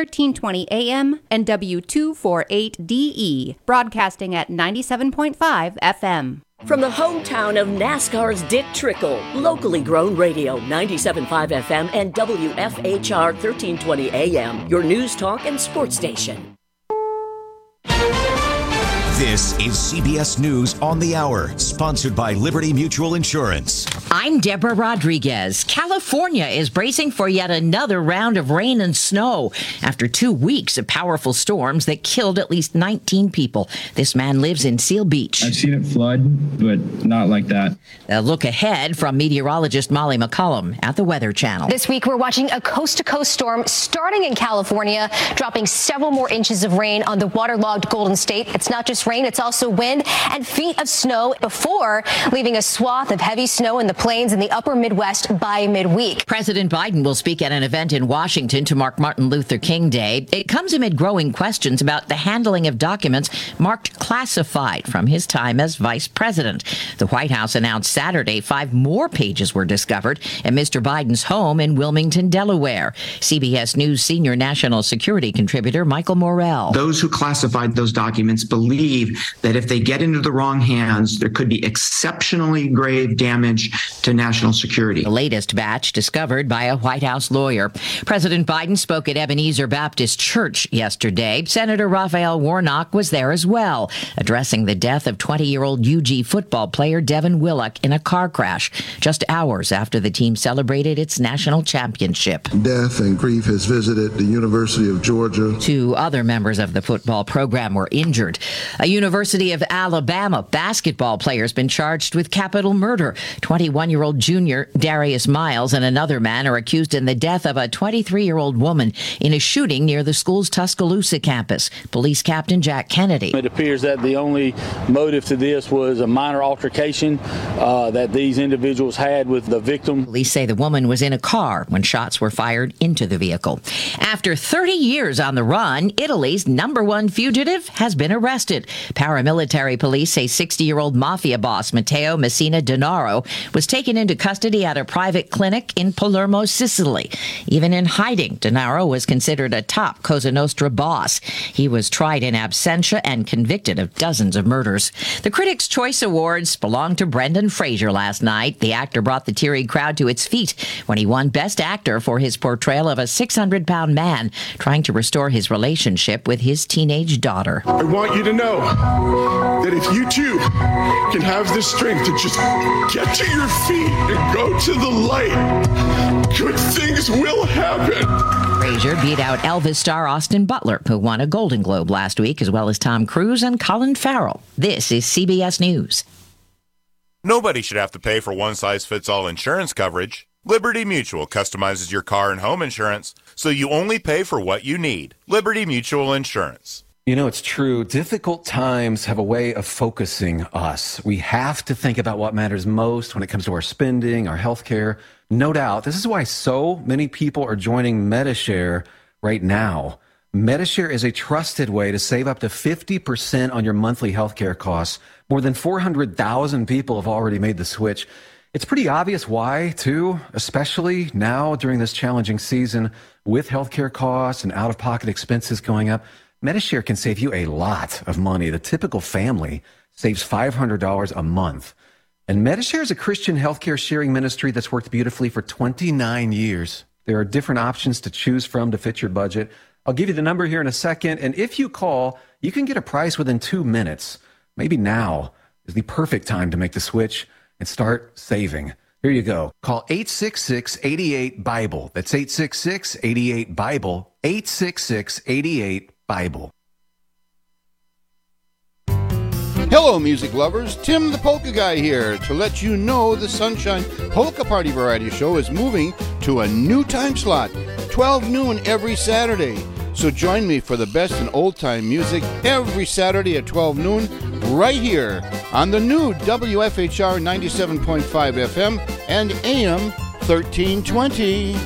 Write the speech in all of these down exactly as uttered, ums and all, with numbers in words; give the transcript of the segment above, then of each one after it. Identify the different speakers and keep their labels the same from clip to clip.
Speaker 1: thirteen twenty A M and W two forty-eight D E, broadcasting at ninety-seven point five F M.
Speaker 2: From the hometown of NASCAR's Dick Trickle, locally grown radio, ninety-seven point five F M and W F H R thirteen twenty A M, your news talk and sports station.
Speaker 3: This is C B S News on the Hour, sponsored by Liberty Mutual Insurance.
Speaker 4: I'm Deborah Rodriguez. California is bracing for yet another round of rain and snow after two weeks of powerful storms that killed at least nineteen people. This man lives in Seal Beach.
Speaker 5: I've seen it flood, but not like that.
Speaker 4: A look ahead from meteorologist Molly McCullum at the Weather Channel.
Speaker 6: This week, we're watching a coast-to-coast storm starting in California, dropping several more inches of rain on the waterlogged Golden State. It's not just rain, it's also wind and feet of snow before leaving a swath of heavy snow in the plains in the upper Midwest by midweek.
Speaker 4: President Biden will speak at an event in Washington to mark Martin Luther King Day. It comes amid growing questions about the handling of documents marked classified from his time as vice president. The White House announced Saturday five more pages were discovered at Mister Biden's home in Wilmington, Delaware. C B S News senior national security contributor Michael Morell.
Speaker 7: Those who classified those documents believe that if they get into the wrong hands, there could be exceptionally grave damage to national security.
Speaker 4: The latest batch discovered by a White House lawyer. President Biden spoke at Ebenezer Baptist Church yesterday. Senator Raphael Warnock was there as well, addressing the death of twenty-year-old U G football player Devin Willock in a car crash just hours after the team celebrated its national championship.
Speaker 8: Death and grief has visited the University of Georgia.
Speaker 4: Two other members of the football program were injured. A University of Alabama basketball player has been charged with capital murder. twenty-one-year-old junior Darius Miles and another man are accused in the death of a twenty-three-year-old woman in a shooting near the school's Tuscaloosa campus. Police Captain Jack Kennedy.
Speaker 9: It appears that the only motive to this was a minor altercation uh, that these individuals had with the victim.
Speaker 4: Police say the woman was in a car when shots were fired into the vehicle. After thirty years on the run, Italy's number one fugitive has been arrested. Paramilitary police say sixty-year-old mafia boss Matteo Messina Denaro was taken into custody at a private clinic in Palermo, Sicily. Even in hiding, Denaro was considered a top Cosa Nostra boss. He was tried in absentia and convicted of dozens of murders. The Critics' Choice Awards belonged to Brendan Fraser last night. The actor brought the teary crowd to its feet when he won Best Actor for his portrayal of a six hundred pound man trying to restore his relationship with his teenage daughter.
Speaker 10: I want you to know that if you too can have the strength to just get to your feet and go to the light, good things will happen.
Speaker 4: Fraser beat out Elvis star Austin Butler, who won a Golden Globe last week, as well as Tom Cruise and Colin Farrell. This is C B S News.
Speaker 11: Nobody should have to pay for one-size-fits-all insurance coverage. Liberty Mutual customizes your car and home insurance, so you only pay for what you need. Liberty Mutual Insurance.
Speaker 12: You know, it's true. Difficult times have a way of focusing us. We have to think about what matters most when it comes to our spending, our health care. No doubt. This is why so many people are joining Medi-Share right now. Medi-Share is a trusted way to save up to fifty percent on your monthly health care costs. More than four hundred thousand people have already made the switch. It's pretty obvious why, too, especially now during this challenging season with healthcare costs and out-of-pocket expenses going up. Medi-Share can save you a lot of money. The typical family saves five hundred dollars a month. And Medi-Share is a Christian healthcare sharing ministry that's worked beautifully for twenty-nine years. There are different options to choose from to fit your budget. I'll give you the number here in a second. And if you call, you can get a price within two minutes. Maybe now is the perfect time to make the switch and start saving. Here you go. Call eight six six, eight eight, BIBLE. That's eight six six, eight eight, BIBLE. eight six six, eight eight, BIBLE.
Speaker 13: Hello, music lovers. Tim the Polka Guy here to let you know the Sunshine Polka Party Variety Show is moving to a new time slot, twelve noon every Saturday. So join me for the best in old-time music every Saturday at twelve noon right here on the new W F H R ninety-seven point five F M and A M thirteen twenty.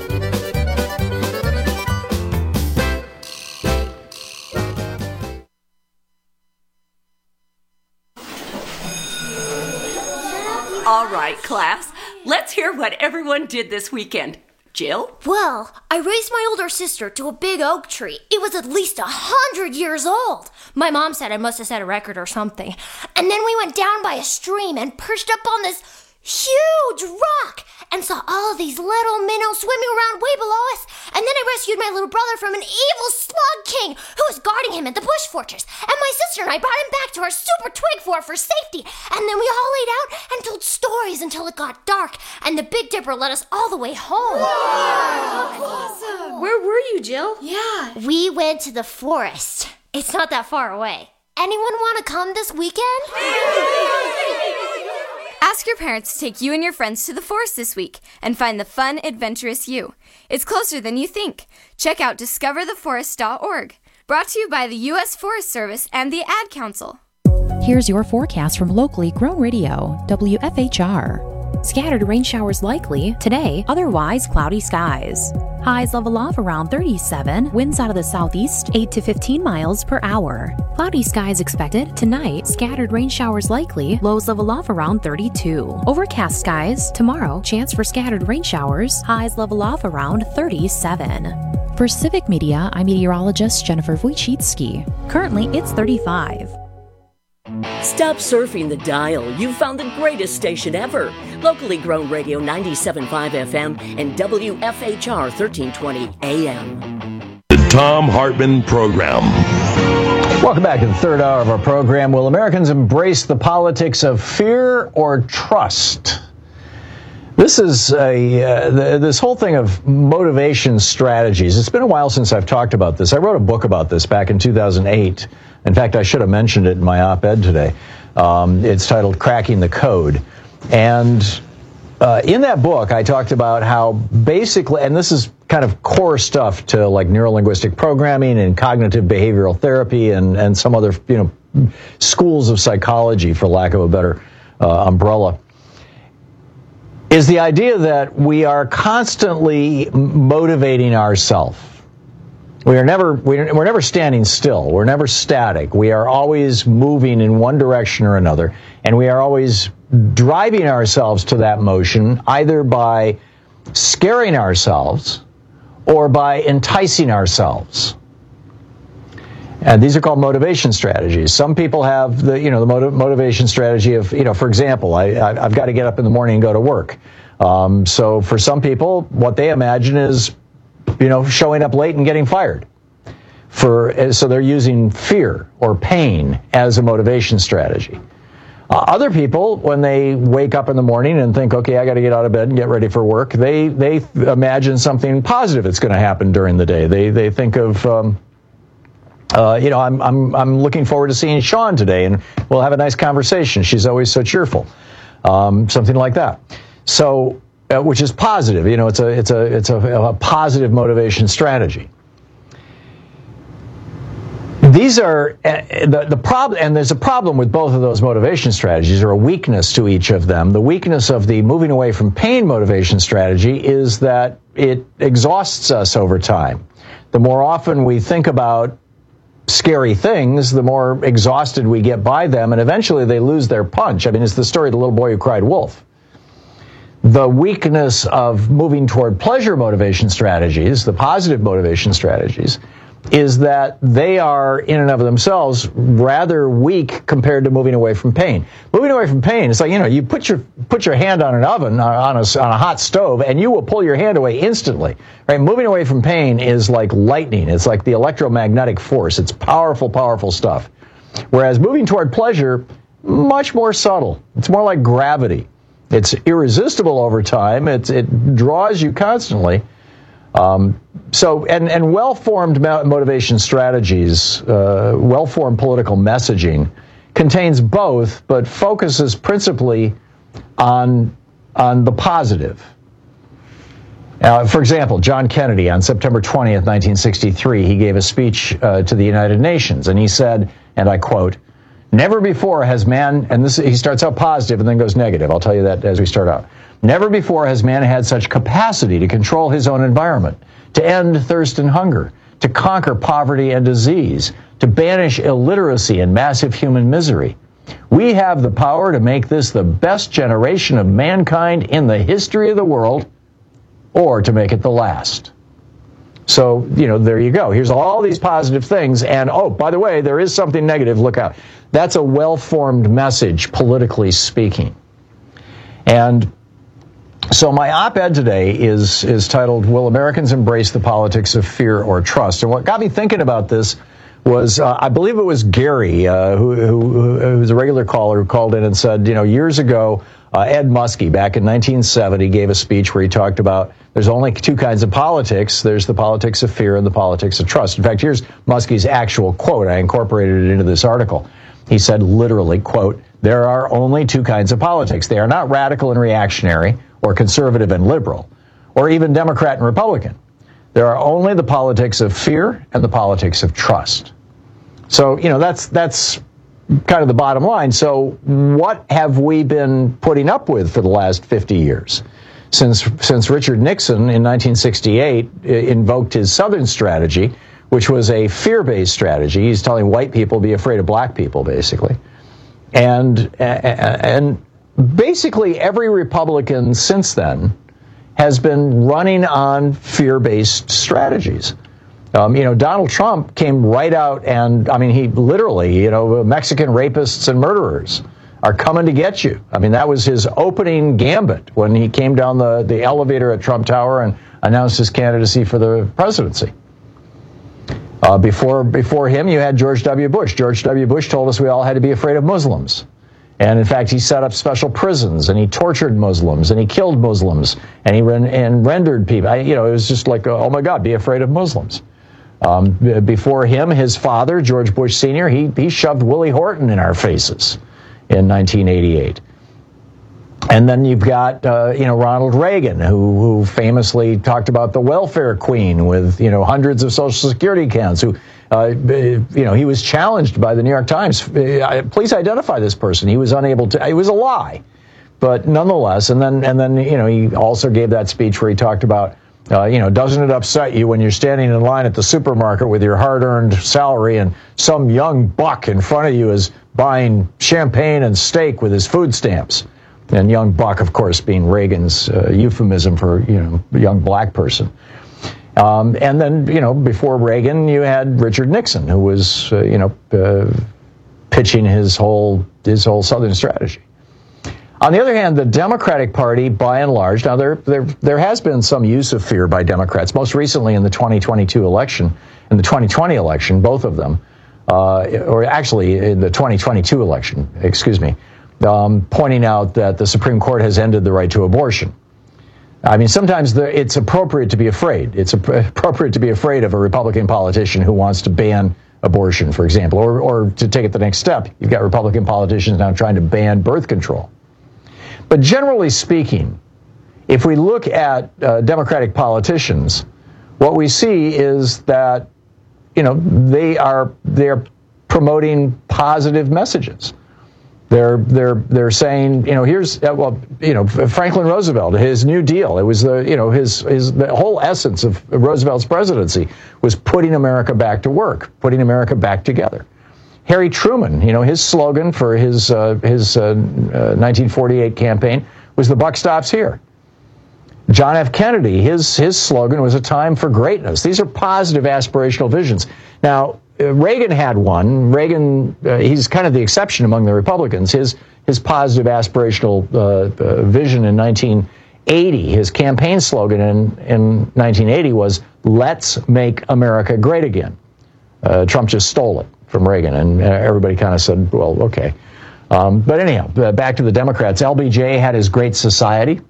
Speaker 2: All right, class, let's hear what everyone did this weekend. Jill?
Speaker 14: Well, I raised my older sister to a big oak tree. It was at least a hundred years old. My mom said I must have set a record or something. And then we went down by a stream and perched up on this huge rock and saw all of these little minnows swimming around way below us. And then I rescued my little brother from an evil slug king who was guarding him in the bush fortress. And my sister and I brought him back to our super twig fort for safety. And then we all laid out and told stories until it got dark. And the Big Dipper led us all the way home.
Speaker 15: Wow. Awesome. Where were you, Jill?
Speaker 14: Yeah. We went to the forest. It's not that far away. Anyone want to come this weekend?
Speaker 15: Ask your parents to take you and your friends to the forest this week and find the fun, adventurous you. It's closer than you think. Check out discover the forest dot org. Brought to you by the U S Forest Service and the Ad Council.
Speaker 16: Here's your forecast from locally grown radio, W F H R. Scattered rain showers likely today, otherwise cloudy skies. Highs level off around thirty-seven, winds out of the southeast eight to fifteen miles per hour. Cloudy skies expected tonight, scattered rain showers likely, lows level off around thirty-two. Overcast skies tomorrow, chance for scattered rain showers, highs level off around thirty-seven. For Civic Media, I'm meteorologist Jennifer Wojcicki. Currently, it's thirty-five.
Speaker 2: Stop surfing the dial. You've found the greatest station ever. Locally grown radio ninety-seven point five F M and W F H R thirteen twenty A M.
Speaker 17: The Thom Hartmann Program.
Speaker 18: Welcome back to the third hour of our program. Will Americans embrace the politics of fear or trust? This is a uh, the, this whole thing of motivation strategies. It's been a while since I've talked about this. I wrote a book about this back in two thousand eight. In fact, I should have mentioned it in my op-ed today. Um, it's titled Cracking the Code. And uh, in that book, I talked about how basically, and this is kind of core stuff to like neurolinguistic programming and cognitive behavioral therapy and, and some other, you know, schools of psychology, for lack of a better uh, umbrella, is the idea that we are constantly motivating ourselves. We are never, we're never standing still. We're never static. We are always moving in one direction or another, and we are always driving ourselves to that motion, either by scaring ourselves or by enticing ourselves. And these are called motivation strategies. Some people have the, you know, the motiv- motivation strategy of, you know, for example, I, I, I've got to get up in the morning and go to work. Um, so for some people, what they imagine is, you know, showing up late and getting fired. For so they're using fear or pain as a motivation strategy. Uh, other people, when they wake up in the morning and think, okay, I got to get out of bed and get ready for work, they they imagine something positive that's going to happen during the day. They they think of, um, uh, you know, I'm I'm I'm looking forward to seeing Sean today, and we'll have a nice conversation. She's always so cheerful, um, something like that. So. Uh, which is positive, you know, it's a it's a it's a, a positive motivation strategy. These are uh, the the problem, and there's a problem with both of those motivation strategies, or a weakness to each of them. The weakness of the moving away from pain motivation strategy is that it exhausts us over time. The more often we think about scary things, the more exhausted we get by them, and eventually they lose their punch. I mean, it's the story of the little boy who cried wolf. The weakness of moving toward pleasure motivation strategies, the positive motivation strategies, is that they are in and of themselves rather weak compared to moving away from pain. Moving away from pain, it's like, you know, you put your put your hand on an oven, on a, on a hot stove, and you will pull your hand away instantly. Right? Moving away from pain is like lightning. It's like the electromagnetic force. It's powerful, powerful stuff. Whereas moving toward pleasure, much more subtle. It's more like gravity. It's irresistible over time. It's, it draws you constantly. Um, so, and, and well-formed motivation strategies, uh, well-formed political messaging contains both, but focuses principally on, on the positive. Uh, for example, John Kennedy, on September twentieth, nineteen sixty-three, he gave a speech uh, to the United Nations, and he said, and I quote, "Never before has man," and this he starts out positive and then goes negative. I'll tell you that as we start out. "Never before has man had such capacity to control his own environment, to end thirst and hunger, to conquer poverty and disease, to banish illiteracy and massive human misery. We have the power to make this the best generation of mankind in the history of the world." or to make it the last. So, you know, there you go. Here's all these positive things. And, oh, by the way, there is something negative. Look out. That's a well-formed message, politically speaking. And so my op-ed today is, is titled, Will Americans Embrace the Politics of Fear or Trust? And what got me thinking about this was, uh, I believe it was Gary, uh, who, who, who was a regular caller, who called in and said, you know, years ago, uh, Ed Muskie, back in nineteen seventy, gave a speech where he talked about there's only two kinds of politics. There's the politics of fear and the politics of trust. In fact, here's Muskie's actual quote. I incorporated it into this article. He said literally, quote, there are only two kinds of politics. They are not radical and reactionary, or conservative and liberal, or even Democrat and Republican. There are only the politics of fear and the politics of trust. So, you know, that's that's kind of the bottom line. So what have we been putting up with for the last fifty years? Since since Richard Nixon in nineteen sixty-eight invoked his Southern strategy, which was a fear-based strategy. He's telling white people be afraid of black people, basically. And and basically every Republican since then has been running on fear-based strategies. Um, you know, Donald Trump came right out and, I mean, he literally, you know, Mexican rapists and murderers are coming to get you. I mean, that was his opening gambit when he came down the, the elevator at Trump Tower and announced his candidacy for the presidency. Uh, before before him, you had George W. Bush. George W. Bush told us we all had to be afraid of Muslims. And in fact, he set up special prisons, and he tortured Muslims, and he killed Muslims, and he ren- and rendered people. I, you know, it was just like, oh my God, be afraid of Muslims. Um, b- before him, his father, George Bush Senior, he he shoved Willie Horton in our faces in nineteen eighty-eight. And then you've got, uh, you know, Ronald Reagan, who, who famously talked about the welfare queen with, you know, hundreds of Social Security accounts, who, uh, you know, he was challenged by the New York Times. Please identify this person. He was unable to. It was a lie. But nonetheless, and then, and then, you know, he also gave that speech where he talked about, uh, you know, doesn't it upset you when you're standing in line at the supermarket with your hard-earned salary and some young buck in front of you is buying champagne and steak with his food stamps? And young buck, of course, being Reagan's uh, euphemism for, you know, young black person. Um, and then, you know, before Reagan, you had Richard Nixon, who was, uh, you know, uh, pitching his whole his whole Southern strategy. On the other hand, the Democratic Party, by and large, now there there there has been some use of fear by Democrats, most recently in the twenty twenty-two election, in the twenty twenty election, both of them, uh, or actually in the twenty twenty-two election, excuse me. Um, pointing out that the Supreme Court has ended the right to abortion. I mean, sometimes the, it's appropriate to be afraid. It's appropriate to be afraid of a Republican politician who wants to ban abortion, for example, or, or to take it the next step. You've got Republican politicians now trying to ban birth control. But generally speaking, if we look at uh, Democratic politicians, what we see is that, you know, they are they're promoting positive messages. They're they're they're saying, you know, here's uh, well, you know, Franklin Roosevelt, his New Deal. It was the you know his his the whole essence of Roosevelt's presidency was putting America back to work, putting America back together. Harry Truman, you know, his slogan for his uh, his uh, uh, nineteen forty-eight campaign was "The buck stops here." John F. Kennedy, his his slogan was "A time for greatness." These are positive aspirational visions. Now, Uh, Reagan had one. Reagan, uh, he's kind of the exception among the Republicans. His his positive aspirational uh, uh, vision in nineteen eighty, his campaign slogan in, in nineteen eighty was, "Let's make America great again." Uh, Trump just stole it from Reagan, and uh, everybody kind of said, well, okay. Um, but anyhow, uh, back to the Democrats. L B J had his Great Society,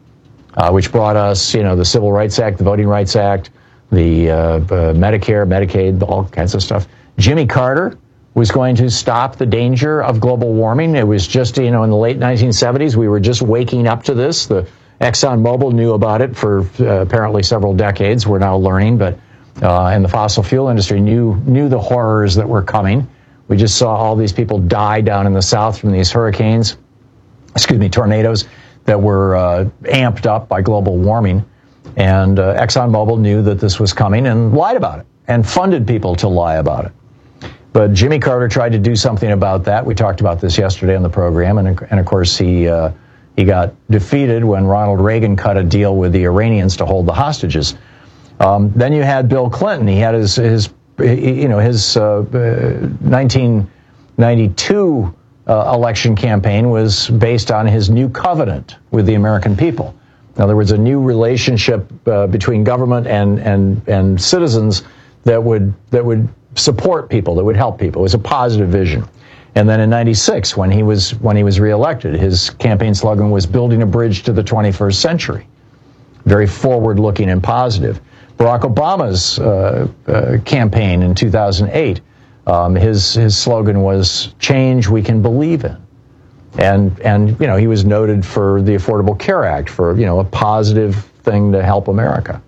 Speaker 18: uh, which brought us, you know, the Civil Rights Act, the Voting Rights Act, the uh, uh, Medicare, Medicaid, all kinds of stuff. Jimmy Carter was going to stop the danger of global warming. It was just, you know, in the late nineteen seventies, we were just waking up to this. The ExxonMobil knew about it for uh, apparently several decades. We're now learning, but uh, and the fossil fuel industry knew knew the horrors that were coming. We just saw all these people die down in the South from these hurricanes, excuse me, tornadoes that were uh, amped up by global warming. And uh, ExxonMobil knew that this was coming and lied about it and funded people to lie about it. But Jimmy Carter tried to do something about that. We talked about this yesterday on the program. And, and of course, he uh, He got defeated when Ronald Reagan cut a deal with the Iranians to hold the hostages. Um, then you had Bill Clinton. He had his, his you know, his uh, nineteen ninety-two uh, election campaign was based on his new covenant with the American people. In other words, a new relationship uh, between government and, and, and citizens that would, that would support people, that would help people. It was a positive vision. And then in ninety-six, when he was when he was reelected, his campaign slogan was "Building a Bridge to the twenty-first century." Very forward-looking and positive. Barack Obama's uh, uh, campaign in two thousand eight, um, his his slogan was "Change we can believe in," and and you know he was noted for the Affordable Care Act, for you know a positive thing to help America.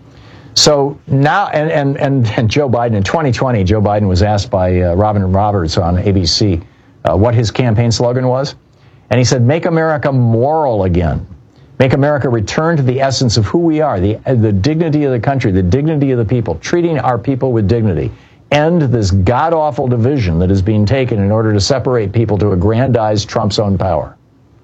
Speaker 18: So now, and, and, and, and Joe Biden, in twenty twenty, Joe Biden was asked by uh, Robin Roberts on A B C uh, what his campaign slogan was. And he said, "Make America moral again. Make America return to the essence of who we are, the, the dignity of the country, the dignity of the people, treating our people with dignity. End this god-awful division that is being taken in order to separate people to aggrandize Trump's own power."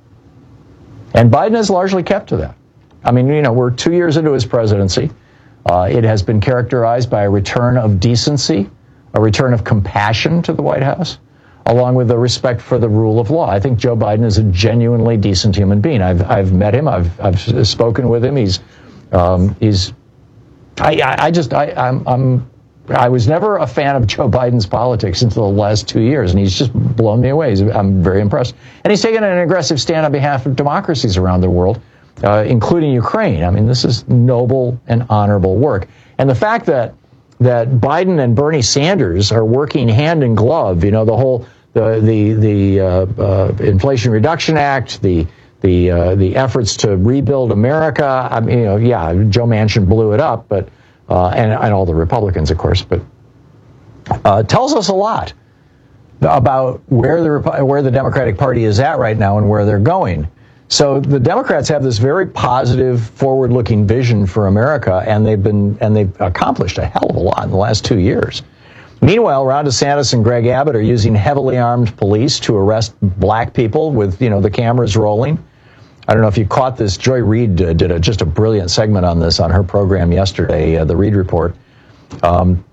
Speaker 18: And Biden has largely kept to that. I mean, you know, we're two years into his presidency. Uh, it has been characterized by a return of decency, a return of compassion to the White House, along with a respect for the rule of law. I think Joe Biden is a genuinely decent human being. I've I've met him. I've I've spoken with him. He's um, he's I I just I I'm I'm I was never a fan of Joe Biden's politics until the last two years, and he's just blown me away. He's, I'm very impressed, and he's taken an aggressive stand on behalf of democracies around the world. Uh, including Ukraine. I mean, this is noble and honorable work. And the fact that that Biden and Bernie Sanders are working hand in glove, you know, the whole the the the uh, uh, Inflation Reduction Act, the the uh, the efforts to rebuild America. I mean, you know, yeah, Joe Manchin blew it up, but uh, and and all the Republicans, of course, but uh, tells us a lot about where the where the Democratic Party is at right now and where they're going. So the Democrats have this very positive, forward-looking vision for America, and they've been and they've accomplished a hell of a lot in the last two years. Meanwhile, Ron DeSantis and Greg Abbott are using heavily armed police to arrest black people with, you know, the cameras rolling. I don't know if you caught this. Joy Reid uh, did a, just a brilliant segment on this on her program yesterday, uh, the Reid Report. Um,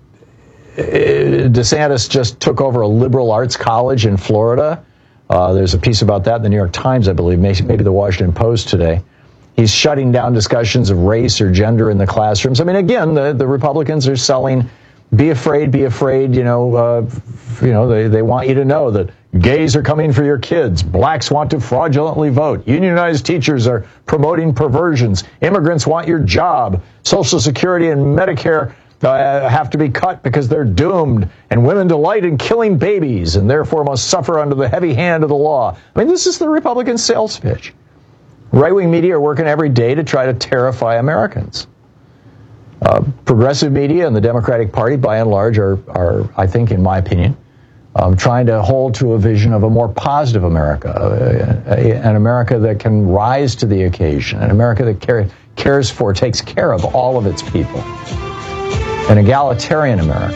Speaker 18: DeSantis just took over a liberal arts college in Florida. Uh, there's a piece about that in the New York Times, I believe, maybe the Washington Post today. He's shutting down discussions of race or gender in the classrooms. I mean, again, the, the Republicans are selling, be afraid, be afraid, you know, uh, you know, they, they want you to know that gays are coming for your kids. Blacks want to fraudulently vote. Unionized teachers are promoting perversions. Immigrants want your job. Social Security and Medicare Uh, have to be cut because they're doomed, and women delight in killing babies and therefore must suffer under the heavy hand of the law. I mean, this is the Republican sales pitch. Right-wing media are working every day to try to terrify Americans. Uh, progressive media and the Democratic Party, by and large, are, are I think, in my opinion, um, trying to hold to a vision of a more positive America, uh, a, an America that can rise to the occasion, an America that care, cares for, takes care of all of its people. An egalitarian America.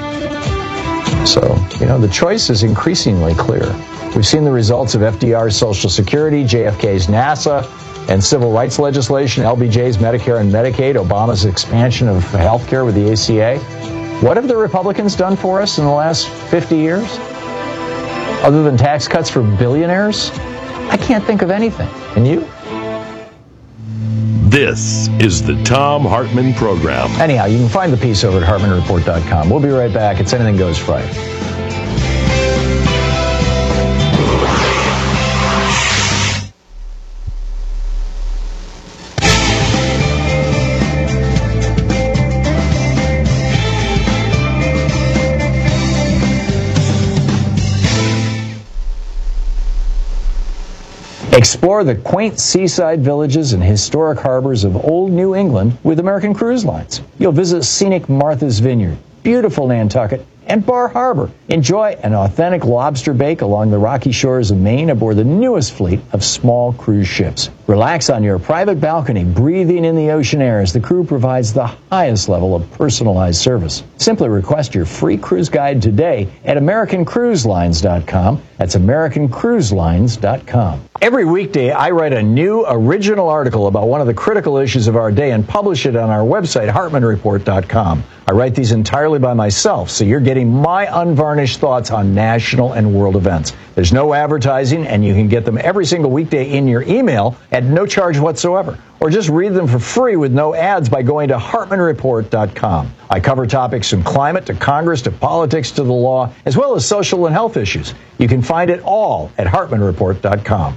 Speaker 18: So, you know, the choice is increasingly clear. We've seen the results of F D R's Social Security, J F K's NASA, and civil rights legislation, L B J's Medicare and Medicaid, Obama's expansion of health care with the A C A. What have the Republicans done for us in the last fifty years? Other than tax cuts for billionaires? I can't think of anything. Can you?
Speaker 17: This is the Thom Hartmann Program.
Speaker 18: Anyhow, you can find the piece over at Hartmann Report dot com. We'll be right back. It's Anything Goes Friday. Explore the quaint seaside villages and historic harbors of Old New England with American Cruise Lines. You'll visit scenic Martha's Vineyard, beautiful Nantucket, and Bar Harbor. Enjoy an authentic lobster bake along the rocky shores of Maine aboard the newest fleet of small cruise ships. Relax on your private balcony, breathing in the ocean air as the crew provides the highest level of personalized service. Simply request your free cruise guide today at American Cruise Lines dot com. That's American Cruise Lines dot com. Every weekday, I write a new original article about one of the critical issues of our day and publish it on our website, Hartman Report dot com. I write these entirely by myself, so you're getting my unvarnished thoughts on national and world events. There's no advertising, and you can get them every single weekday in your email at no charge whatsoever. Or just read them for free with no ads by going to Hartman Report dot com. I cover topics from climate to Congress to politics to the law, as well as social and health issues. You can find it all at Hartman Report dot com.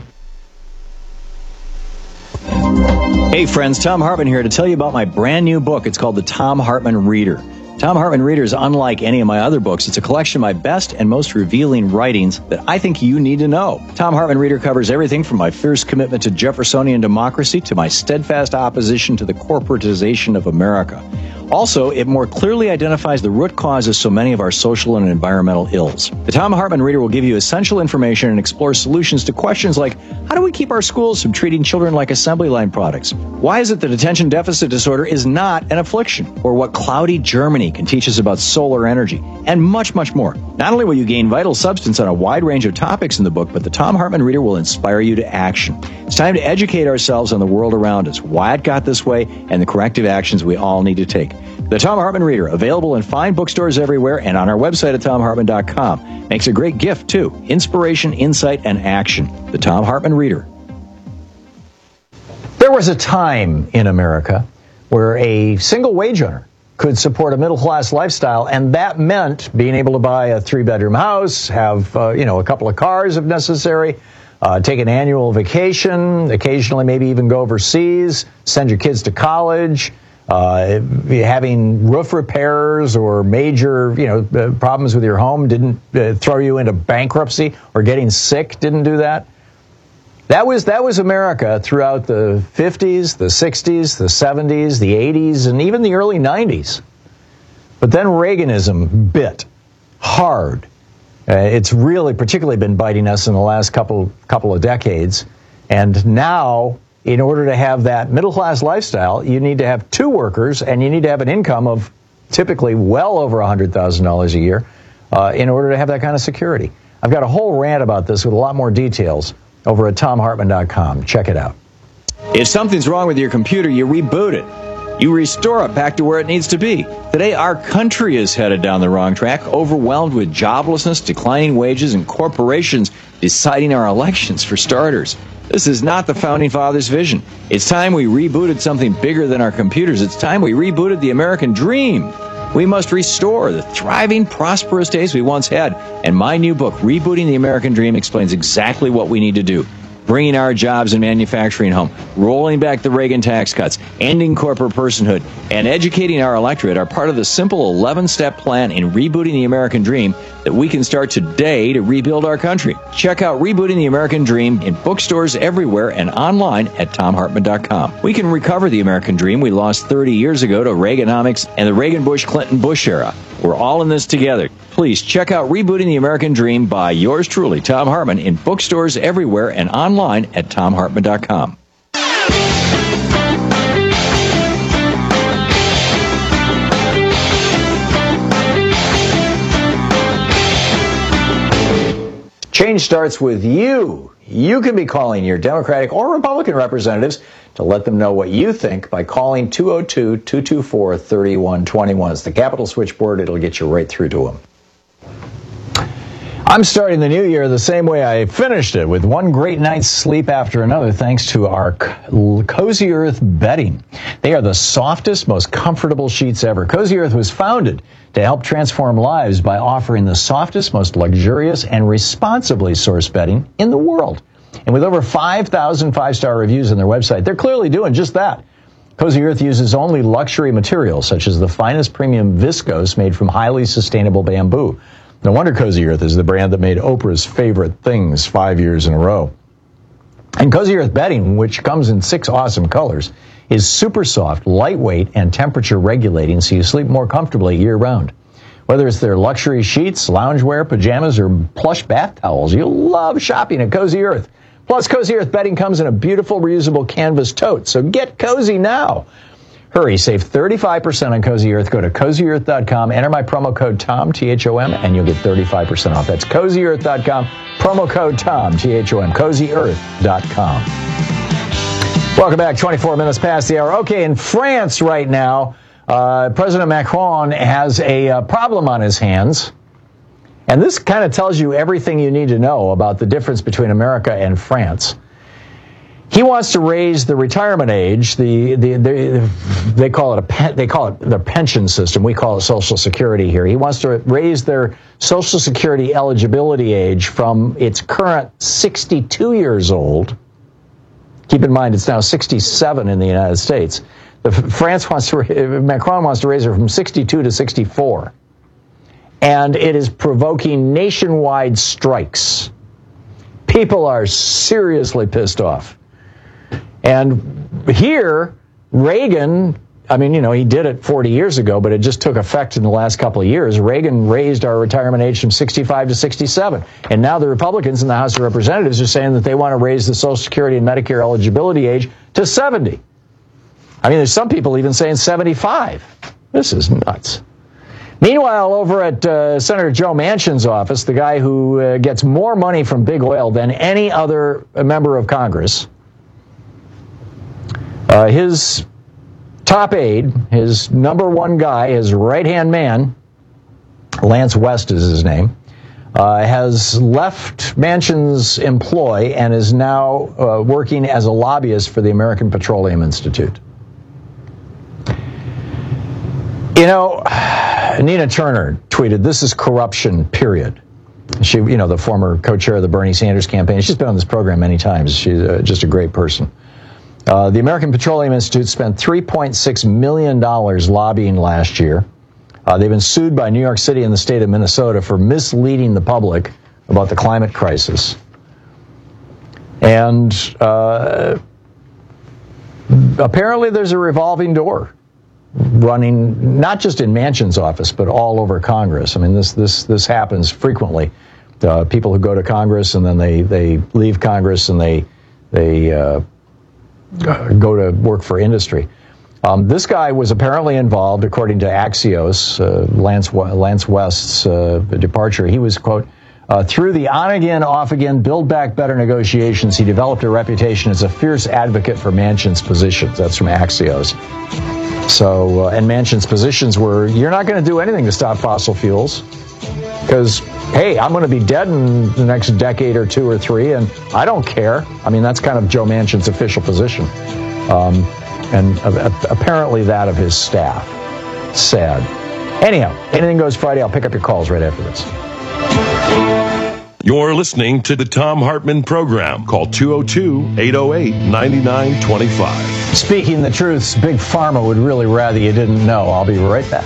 Speaker 18: Hey friends, Thom Hartmann here to tell you about my brand new book. It's called The Thom Hartmann Reader. Thom Hartmann Reader is unlike any of my other books. It's a collection of my best and most revealing writings that I think you need to know. Thom Hartmann Reader covers everything from my fierce commitment to Jeffersonian democracy to my steadfast opposition to the corporatization of America. Also, it more clearly identifies the root causes so many of our social and environmental ills. The Thom Hartmann Reader will give you essential information and explore solutions to questions like, how do we keep our schools from treating children like assembly line products? Why is it that attention deficit disorder is not an affliction? Or what cloudy Germany can teach us about solar energy? And much, much more. Not only will you gain vital substance on a wide range of topics in the book, but the Thom Hartmann Reader will inspire you to action. It's time to educate ourselves on the world around us, why it got this way, and the corrective actions we all need to take. The Thom Hartmann Reader, available in fine bookstores everywhere and on our website at Thom Hartmann dot com. Makes a great gift, too. Inspiration, insight, and action. The Thom Hartmann Reader. There was a time in America where a single wage earner could support a middle-class lifestyle, and that meant being able to buy a three-bedroom house, have uh, you know a couple of cars if necessary, uh, take an annual vacation, occasionally maybe even go overseas, send your kids to college. Uh, having roof repairs or major, you know, uh, problems with your home didn't uh, throw you into bankruptcy, or getting sick didn't do that. That was that was America throughout the fifties, the sixties, the seventies, the eighties, and even the early nineties. But then Reaganism bit hard. Uh, it's really particularly been biting us in the last couple couple of decades, and now, in order to have that middle-class lifestyle, you need to have two workers, and you need to have an income of typically well over one hundred thousand dollars a year uh, in order to have that kind of security. I've got a whole rant about this with a lot more details over at Thom Hartmann dot com. Check it out. If something's wrong with your computer, you reboot it. You restore it back to where it needs to be. Today, our country is headed down the wrong track, overwhelmed with joblessness, declining wages, and corporations deciding our elections, for starters. This is not the Founding Fathers' vision. It's time we rebooted something bigger than our computers. It's time we rebooted the American dream. We must restore the thriving, prosperous days we once had. And my new book, Rebooting the American Dream, explains exactly what we need to do. Bringing our jobs and manufacturing home, rolling back the Reagan tax cuts, ending corporate personhood, and educating our electorate are part of the simple eleven-step plan in rebooting the American dream that we can start today to rebuild our country. Check out Rebooting the American Dream in bookstores everywhere and online at Thom Hartmann dot com. We can recover the American dream we lost thirty years ago to Reaganomics and the Reagan-Bush-Clinton-Bush era. We're all in this together. Please check out Rebooting the American Dream by yours truly, Thom Hartmann, in bookstores everywhere and online at Thom Hartmann dot com. Change starts with you. You can be calling your Democratic or Republican representatives to let them know what you think by calling two oh two, two two four, three one two one. It's the Capitol switchboard. It'll get you right through to them. I'm starting the new year the same way I finished it, with one great night's sleep after another, thanks to our Cozy Earth bedding. They are the softest, most comfortable sheets ever. Cozy Earth was founded to help transform lives by offering the softest, most luxurious, and responsibly sourced bedding in the world. And with over five thousand five-star reviews on their website, they're clearly doing just that. Cozy Earth uses only luxury materials, such as the finest premium viscose made from highly sustainable bamboo. No wonder Cozy Earth is the brand that made Oprah's favorite things five years in a row. And Cozy Earth bedding, which comes in six awesome colors, is super soft, lightweight, and temperature regulating, so you sleep more comfortably year-round. Whether it's their luxury sheets, loungewear, pajamas, or plush bath towels, you'll love shopping at Cozy Earth. Plus, Cozy Earth bedding comes in a beautiful reusable canvas tote, so get cozy now. Hurry, save thirty-five percent on Cozy Earth. Go to cozy earth dot com, enter my promo code TOM, T H O M, and you'll get thirty-five percent off. That's cozy earth dot com, promo code TOM, T H O M, cozy earth dot com. Welcome back, twenty-four minutes past the hour. Okay, in France right now, uh, President Macron has a uh, problem on his hands. And this kind of tells you everything you need to know about the difference between America and France. He wants to raise the retirement age. The, the, the they call it a pen, they call it the pension system. We call it Social Security here. He wants to raise their Social Security eligibility age from its current sixty-two years old. Keep in mind, it's now sixty-seven in the United States. The, France wants to Macron wants to raise her from sixty-two to sixty-four, and it is provoking nationwide strikes. People are seriously pissed off. And here, Reagan, I mean, you know, he did it forty years ago, but it just took effect in the last couple of years. Reagan raised our retirement age from sixty-five to sixty-seven. And now the Republicans in the House of Representatives are saying that they want to raise the Social Security and Medicare eligibility age to seventy. I mean, there's some people even saying seventy-five. This is nuts. Meanwhile, over at uh, Senator Joe Manchin's office, the guy who uh, gets more money from big oil than any other member of Congress, Uh, his top aide, his number one guy, his right-hand man, Lance West is his name, uh, has left Manchin's employ and is now uh, working as a lobbyist for the American Petroleum Institute. You know, Nina Turner tweeted, "This is corruption, period." She, you know, the former co-chair of the Bernie Sanders campaign. She's been on this program many times. She's uh, just a great person. Uh, the American Petroleum Institute spent three point six million dollars lobbying last year. Uh, they've been sued by New York City and the state of Minnesota for misleading the public about the climate crisis. And uh, apparently there's a revolving door running, not just in Manchin's office, but all over Congress. I mean, this this this happens frequently. Uh, people who go to Congress and then they, they leave Congress and they they uh, go to work for industry. Um, this guy was apparently involved, according to Axios, uh, Lance, Lance West's uh, departure. He was, quote, uh, through the on-again, off-again, Build Back Better negotiations, he developed a reputation as a fierce advocate for Manchin's positions. That's from Axios. So, uh, and Manchin's positions were, you're not going to do anything to stop fossil fuels because, hey, I'm going to be dead in the next decade or two or three, and I don't care. I mean, that's kind of Joe Manchin's official position. Um, and uh, apparently that of his staff. Sad. Anyhow, Anything Goes Friday. I'll pick up your calls right after this.
Speaker 17: You're listening to the Thom Hartmann Program. Call two oh two, eight oh eight, nine nine two five.
Speaker 18: Speaking the truth, Big Pharma would really rather you didn't know. I'll be right back.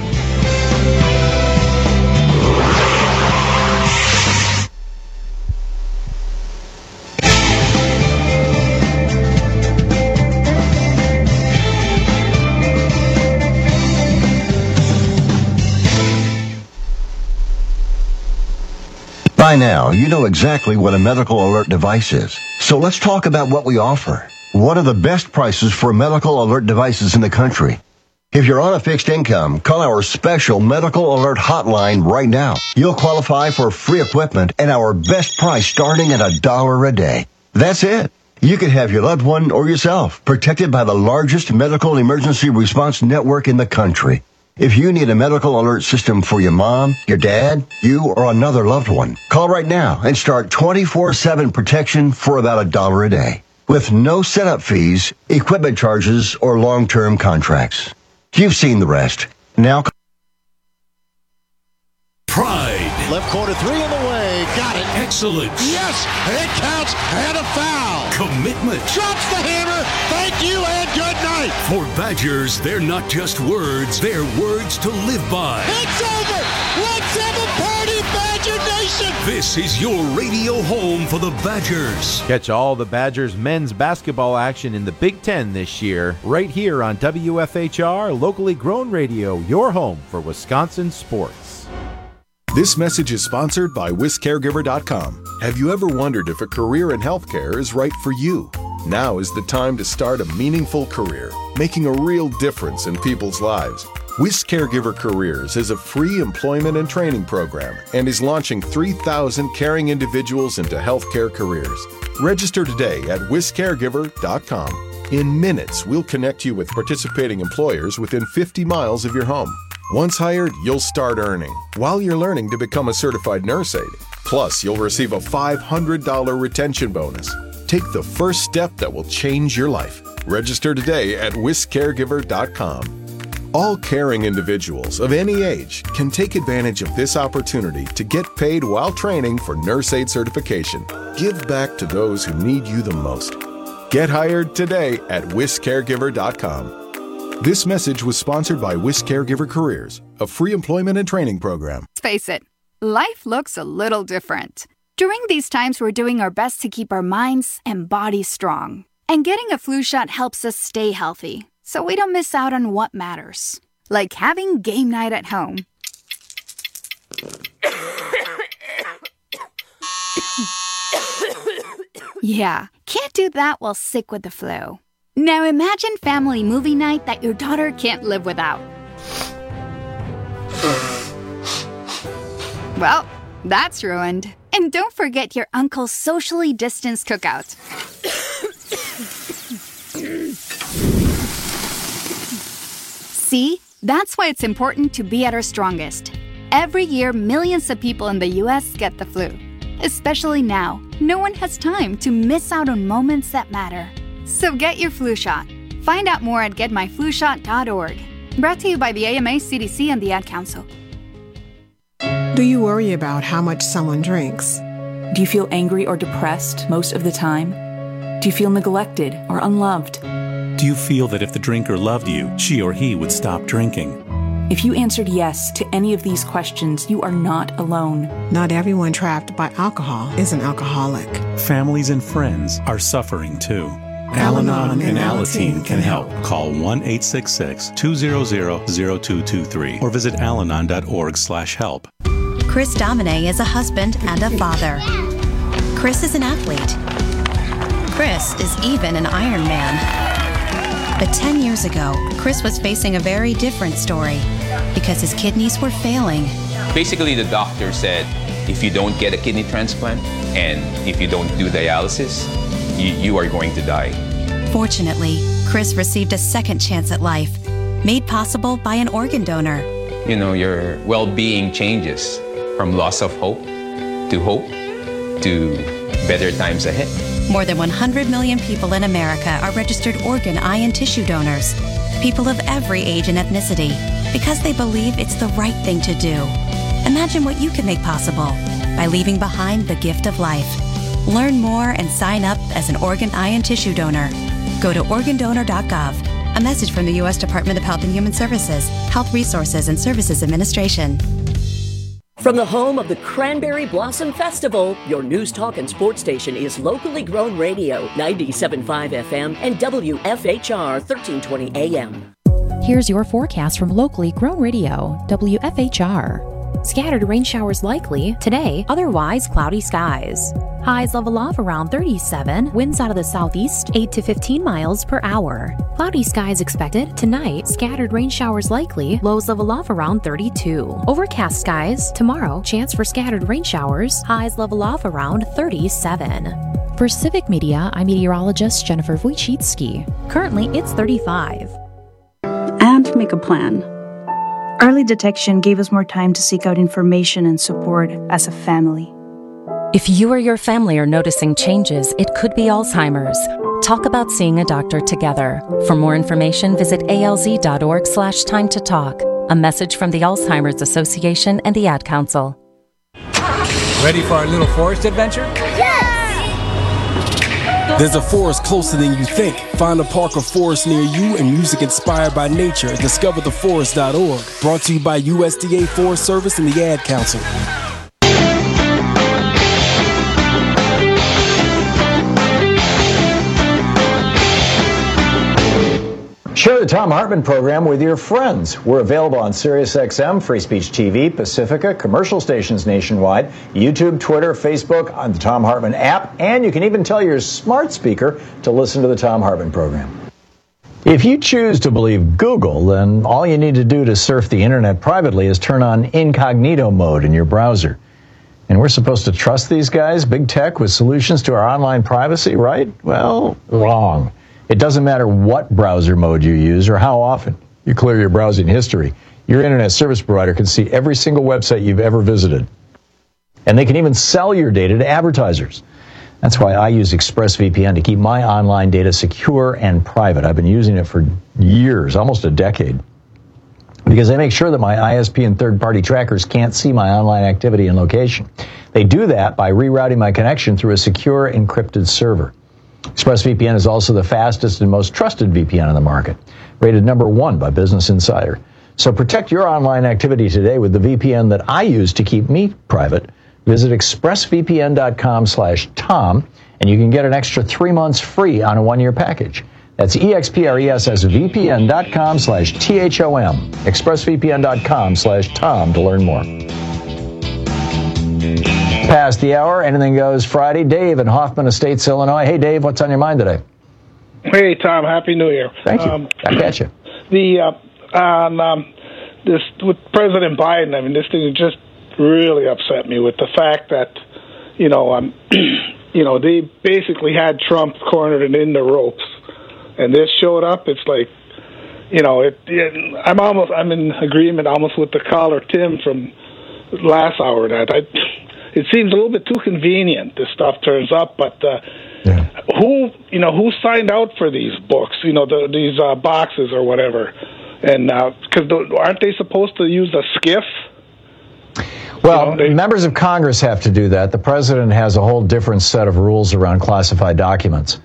Speaker 19: By now, you know exactly what a medical alert device is. So let's talk about what we offer. What are the best prices for medical alert devices in the country? If you're on a fixed income, call our special medical alert hotline right now. You'll qualify for free equipment and our best price starting at a dollar a day. That's it. You could have your loved one or yourself protected by the largest medical emergency response network in the country. If you need a medical alert system for your mom, your dad, you, or another loved one, call right now and start twenty-four seven protection for about a dollar a day with no setup fees, equipment charges, or long-term contracts. You've seen the rest. Now,
Speaker 20: Pride.
Speaker 21: Left corner three in the way. Got it.
Speaker 20: Excellence.
Speaker 21: Yes, it counts and a foul.
Speaker 20: Commitment.
Speaker 21: Drops the hammer. Thank you and good night.
Speaker 20: For Badgers, they're not just words, they're words to live by.
Speaker 21: It's over. Let's have a party, Badger Nation.
Speaker 20: This is your radio home for the Badgers.
Speaker 22: Catch all the Badgers men's basketball action in the Big Ten this year, right here on W F H R, locally grown radio, your home for Wisconsin sports.
Speaker 1: This message is sponsored by Wisc Caregiver dot com. Have you ever wondered if a career in healthcare is right for you? Now is the time to start a meaningful career, making a real difference in people's lives. Wisc Caregiver Careers is a free employment and training program and is launching three thousand caring individuals into healthcare careers. Register today at Wisc Caregiver dot com. In minutes, we'll connect you with participating employers within fifty miles of your home. Once hired, you'll start earning while you're learning to become a certified nurse aide. Plus, you'll receive a five hundred dollars retention bonus. Take the first step that will change your life. Register today at Wisc Caregiver dot com. All caring individuals of any age can take advantage of this opportunity to get paid while training for nurse aide certification. Give back to those who need you the most. Get hired today at Wisc Caregiver dot com. This message was sponsored by Wisc Caregiver Careers, a free employment and training program.
Speaker 3: Let's face it, life looks a little different. During these times, we're doing our best to keep our minds and bodies strong. And getting a flu shot helps us stay healthy, so we don't miss out on what matters. Like having game night at home. Yeah, can't do that while sick with the flu. Now imagine family movie night that your daughter can't live without. Well, that's ruined. And don't forget your uncle's socially distanced cookout. See? That's why it's important to be at our strongest. Every year, millions of people in the U S get the flu. Especially now, no one has time to miss out on moments that matter. So get your flu shot. Find out more at get my flu shot dot org. Brought to you by the A M A, C D C, and the Ad Council.
Speaker 23: Do you worry about how much someone drinks?
Speaker 24: Do you feel angry or depressed most of the time? Do you feel neglected or unloved?
Speaker 25: Do you feel that if the drinker loved you, she or he would stop drinking?
Speaker 24: If you answered yes to any of these questions, you are not alone.
Speaker 23: Not everyone trapped by alcohol is an alcoholic.
Speaker 25: Families and friends are suffering too. Al-Anon and Alateen can help. Call one eight six six, two zero zero, zero two two three or visit alanon dot org slash help.
Speaker 26: Chris Domine is a husband and a father. Chris is an athlete. Chris is even an Ironman. But ten years ago, Chris was facing a very different story because his kidneys were failing.
Speaker 27: Basically, the doctor said, if you don't get a kidney transplant and if you don't do dialysis, you, you are going to die.
Speaker 26: Fortunately, Chris received a second chance at life, made possible by an organ donor.
Speaker 27: You know, your well-being changes from loss of hope to hope to better times ahead.
Speaker 26: More than one hundred million people in America are registered organ, eye, and tissue donors. People of every age and ethnicity, because they believe it's the right thing to do. Imagine what you can make possible by leaving behind the gift of life. Learn more and sign up as an organ, eye, and tissue donor. Go to organ donor dot gov. A message from the U S Department of Health and Human Services, Health Resources and Services Administration.
Speaker 2: From the home of the Cranberry Blossom Festival, your news, talk, and sports station is locally grown radio, ninety-seven point five F M and W F H R thirteen twenty A M.
Speaker 16: Here's your forecast from locally grown radio, W F H R. Scattered rain showers likely today, otherwise cloudy skies. Highs level off around thirty-seven, winds out of the southeast eight to fifteen miles per hour. Cloudy skies expected tonight, scattered rain showers likely, lows level off around thirty-two. Overcast skies tomorrow, chance for scattered rain showers, highs level off around thirty-seven. For Civic Media, I'm meteorologist Jennifer Wojcicki. Currently, it's thirty-five.
Speaker 28: And make a plan. Early detection gave us more time to seek out information and support as a family.
Speaker 29: If you or your family are noticing changes, it could be Alzheimer's. Talk about seeing a doctor together. For more information, visit A L Z dot org slash time to talk. A message from the Alzheimer's Association and the Ad Council.
Speaker 30: Ready for our little forest adventure?
Speaker 21: Yes! There's a forest closer than you think. Find a park or forest near you and music inspired by nature at discover the forest dot org. Brought to you by U S D A Forest Service and the Ad Council.
Speaker 18: Share the Thom Hartmann program with your friends. We're available on SiriusXM, Free Speech T V, Pacifica, commercial stations nationwide, YouTube, Twitter, Facebook, on the Thom Hartmann app, and you can even tell your smart speaker to listen to the Thom Hartmann program. If you choose to believe Google, then all you need to do to surf the internet privately is turn on incognito mode in your browser. And we're supposed to trust these guys, big tech, with solutions to our online privacy, right? Well, wrong. It doesn't matter what browser mode you use or how often you clear your browsing history. Your internet service provider can see every single website you've ever visited. And they can even sell your data to advertisers. That's why I use ExpressVPN to keep my online data secure and private. I've been using it for years, almost a decade, because they make sure that my I S P and third-party trackers can't see my online activity and location. They do that by rerouting my connection through a secure encrypted server. ExpressVPN is also the fastest and most trusted V P N on the market, rated number one by Business Insider. So protect your online activity today with the V P N that I use to keep me private. Visit expressvpn.com slash Tom, and you can get an extra three months free on a one-year package. That's expressvpn.com slash T-H-O-M, expressvpn.com slash Tom to learn more. Past the hour, Anything Goes Friday. Dave in Hoffman Estates, Illinois. Hey, Dave, what's on your mind today?
Speaker 4: Hey, Tom, Happy New Year.
Speaker 18: Thank you.
Speaker 4: Um,
Speaker 18: I got you.
Speaker 4: The, uh, on um, this, with President Biden, I mean, this thing just really upset me with the fact that, you know, um, you know, they basically had Trump cornered and in the ropes, and this showed up. It's like, you know, it, it, I'm almost, I'm in agreement almost with the caller Tim from last hour that I, it seems a little bit too convenient. This stuff turns up, but uh, yeah. who, you know, who signed out for these books? You know, the, these uh, boxes or whatever, and because uh, aren't they supposed to use a skiff?
Speaker 18: Well, you know, they, members of Congress have to do that. The president has a whole different set of rules around classified documents,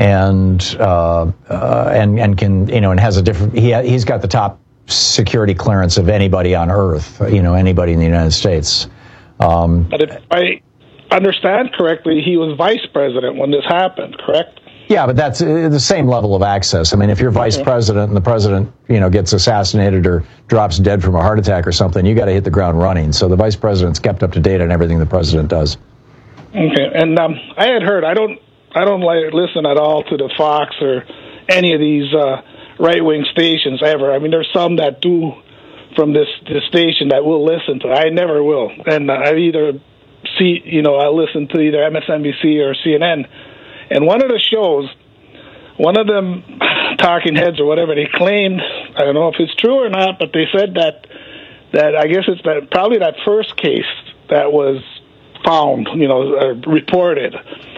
Speaker 18: and uh, uh, and and can you know and has a different. He he's got the top security clearance of anybody on Earth. You know, anybody in the United States. Um,
Speaker 4: but if I understand correctly, he was vice president when this happened. Correct?
Speaker 18: Yeah, but that's uh, the same level of access. I mean, if you're vice okay. president and the president, you know, gets assassinated or drops dead from a heart attack or something, you got to hit the ground running. So the vice president's kept up to date on everything the president does.
Speaker 4: Okay, and um, I had heard I don't I don't like listen at all to the Fox or any of these uh, right wing stations ever. I mean, there's some that do from this this station that will listen to. I never will, and uh, I either see you know I listen to either M S N B C or C N N. And one of the shows, one of them talking heads or whatever, they claimed, I don't know if it's true or not, but they said that, that I guess it's that probably that first case that was found, you know, uh, reported,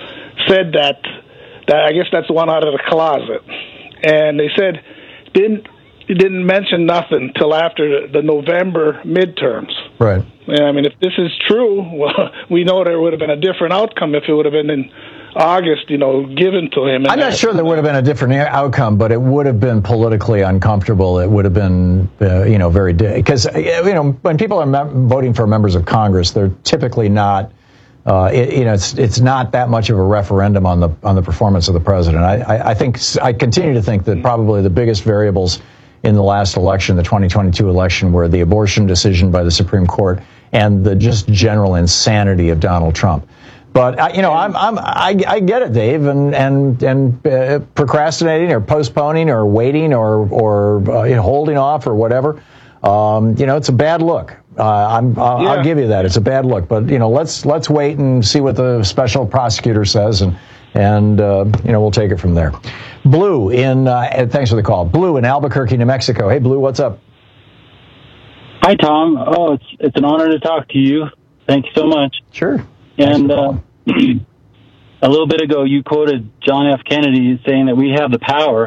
Speaker 4: said that, that I guess that's the one out of the closet. And they said, didn't, didn't mention nothing till after the, the November midterms.
Speaker 18: Right.
Speaker 4: And I mean, if this is true, well, we know there would have been a different outcome if it would have been in August, you know, given to him.
Speaker 18: I'm not sure there would have been a different outcome, but it would have been politically uncomfortable. It would have been, uh, you know, very, because, you know, when people are mem- voting for members of Congress, they're typically not, uh, it, you know, it's it's not that much of a referendum on the on the performance of the president. I, I, I think, I continue to think that probably the biggest variables in the last election, the twenty twenty-two election, were the abortion decision by the Supreme Court and the just general insanity of Donald Trump. But I, you know, I'm, I'm, I, I get it, Dave, and and and uh, procrastinating or postponing or waiting or or uh, you know, holding off or whatever. Um, you know, it's a bad look. Uh, I'm, I'll, yeah. I'll give you that. It's a bad look. But you know, let's let's wait and see what the special prosecutor says, and and uh, you know, we'll take it from there. Blue in uh, thanks for the call. Blue in Albuquerque, New Mexico. Hey, Blue, what's up?
Speaker 5: Hi, Tom. Oh, it's it's an honor to talk to you. Thank you so much.
Speaker 18: Sure.
Speaker 5: And uh, a little bit ago, you quoted John F. Kennedy saying that we have the power.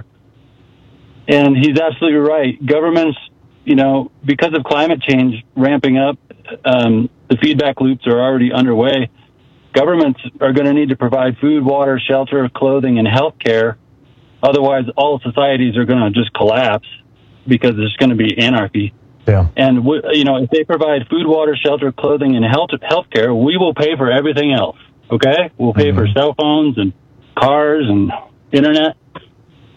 Speaker 5: And he's absolutely right. Governments, you know, because of climate change ramping up, um, the feedback loops are already underway. Governments are going to need to provide food, water, shelter, clothing, and health care. Otherwise, all societies are going to just collapse because there's going to be anarchy.
Speaker 18: Yeah.
Speaker 5: And, you know, if they provide food, water, shelter, clothing, and health health care, we will pay for everything else, okay? We'll pay mm-hmm. for cell phones and cars and internet.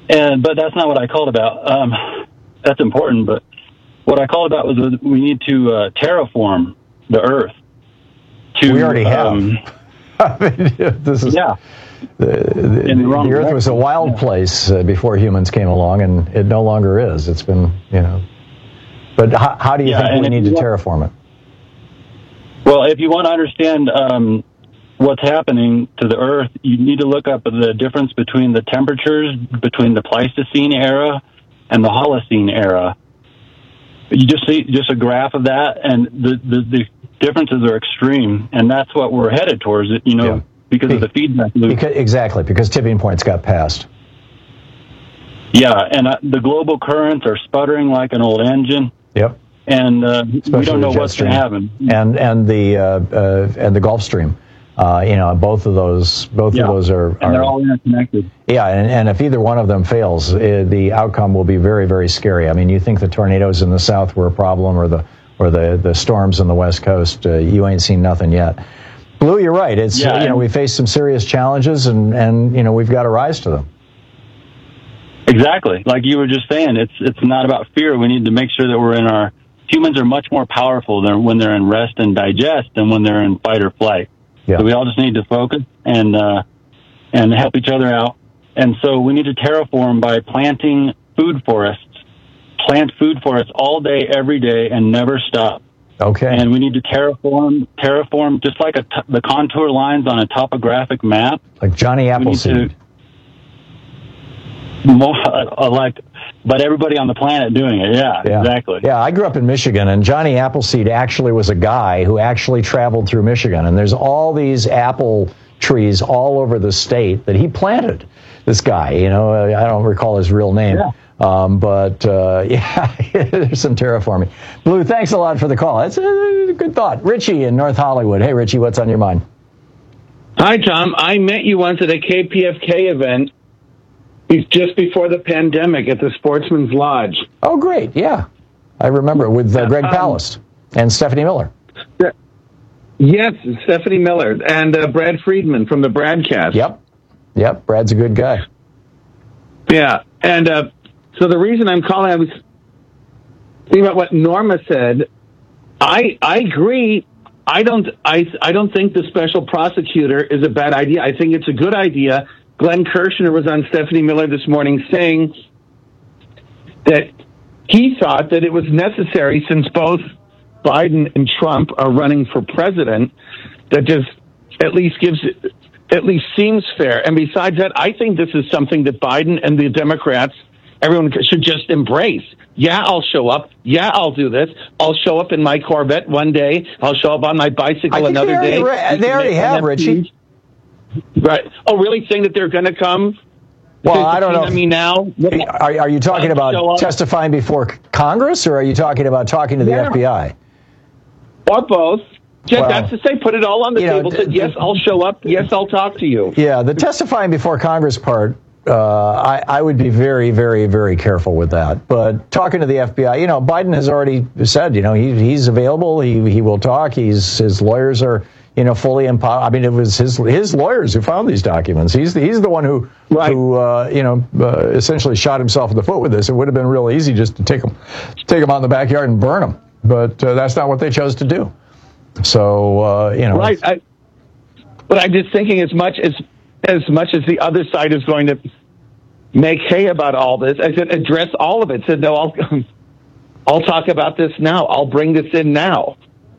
Speaker 5: And but that's not what I called about. Um, that's important, but what I called about was that we need to uh, terraform the Earth. To,
Speaker 18: we already have.
Speaker 5: Um,
Speaker 18: I mean, this is,
Speaker 5: yeah.
Speaker 18: The, the,
Speaker 5: the,
Speaker 18: the Earth direction. was a wild yeah. place uh, before humans came along, and it no longer is. It's been, you know. But how, how do you yeah, think we need to want, terraform it?
Speaker 5: Well, if you want to understand um, what's happening to the Earth, you need to look up the difference between the temperatures between the Pleistocene era and the Holocene era. You just see just a graph of that, and the, the, the differences are extreme, and that's what we're headed towards, you know, yeah. because Be, of the feedback loop.
Speaker 18: Because, exactly, because tipping points got passed.
Speaker 5: Yeah, and uh, the global currents are sputtering like an old engine.
Speaker 18: Yep.
Speaker 5: And uh, we don't know what's going to happen.
Speaker 18: And and the uh, uh, and the Gulf Stream, uh, you know, both of those, both
Speaker 5: yeah.
Speaker 18: of those are, are
Speaker 5: and they're all interconnected.
Speaker 18: Yeah, and, and if either one of them fails, uh, the outcome will be very, very scary. I mean, you think the tornadoes in the south were a problem, or the or the, the storms on the west coast? Uh, you ain't seen nothing yet. Blue, you're right. It's yeah, uh, you know we face some serious challenges, and, and you know we've got to rise to them.
Speaker 5: Exactly, like you were just saying, it's it's not about fear. We need to make sure that we're in our humans are much more powerful than when they're in rest and digest than when they're in fight or flight.
Speaker 18: Yeah.
Speaker 5: So we all just need to focus and uh, and help each other out. And so we need to terraform by planting food forests. Plant food forests all day, every day, and never stop.
Speaker 18: Okay.
Speaker 5: And we need to terraform, terraform just like a t- the contour lines on a topographic map.
Speaker 18: Like Johnny Appleseed.
Speaker 5: More uh, like, but everybody on the planet doing it. Yeah,
Speaker 18: yeah,
Speaker 5: exactly.
Speaker 18: Yeah, I grew up in Michigan, and Johnny Appleseed actually was a guy who actually traveled through Michigan, and there's all these apple trees all over the state that he planted. This guy, you know, I don't recall his real name,
Speaker 5: yeah.
Speaker 18: um, but uh, yeah, there's some terraforming. Blue, thanks a lot for the call. That's a good thought. Richie in North Hollywood. Hey, Richie, what's on your mind?
Speaker 6: Hi, Tom. I met you once at a K P F K event. Just before the pandemic at the Sportsman's Lodge.
Speaker 18: Oh, great. Yeah. I remember with uh, Greg Palast um, and Stephanie Miller.
Speaker 6: Yes, Stephanie Miller and uh, Brad Friedman from the Bradcast.
Speaker 18: Yep. Yep. Brad's a good guy.
Speaker 6: Yeah. And uh, so the reason I'm calling, I was thinking about what Norma said. I I agree. I don't I I don't think the special prosecutor is a bad idea. I think it's a good idea. Glenn Kirshner was on Stephanie Miller this morning saying that he thought that it was necessary, since both Biden and Trump are running for president, that just at least gives it, at least seems fair. And besides that, I think this is something that Biden and the Democrats, everyone should just embrace. Yeah, I'll show up. Yeah, I'll do this. I'll show up in my Corvette one day. I'll show up on my bicycle another
Speaker 18: they
Speaker 6: day.
Speaker 18: Already, they already have, Richie.
Speaker 6: Right. Oh, really? Saying that they're going to come?
Speaker 18: Well, I don't know.
Speaker 6: I mean, now,
Speaker 18: are, are you talking about testifying before Congress, or are you talking about talking to the
Speaker 6: yeah.
Speaker 18: F B I?
Speaker 6: Or both. Just,
Speaker 18: well,
Speaker 6: that's to say, put it all on the table.
Speaker 18: Know,
Speaker 6: Said, yes, I'll show up. Yes, I'll talk to you.
Speaker 18: Yeah, the testifying before Congress part, uh, I, I would be very, very, very careful with that. But talking to the F B I, you know, Biden has already said, you know, he, he's available. He he will talk. He's his lawyers are. You know, fully empowered. I mean, it was his his lawyers who found these documents. He's the, he's the one who
Speaker 6: right.
Speaker 18: who uh, you know uh, essentially shot himself in the foot with this. It would have been real easy just to take him take him out in the backyard and burn him, but uh, that's not what they chose to do. So uh, you know,
Speaker 6: right. I, but I'm just thinking, as much as as much as the other side is going to make hay about all this, I said address all of it. Said no, I'll I'll talk about this now. I'll bring this in now.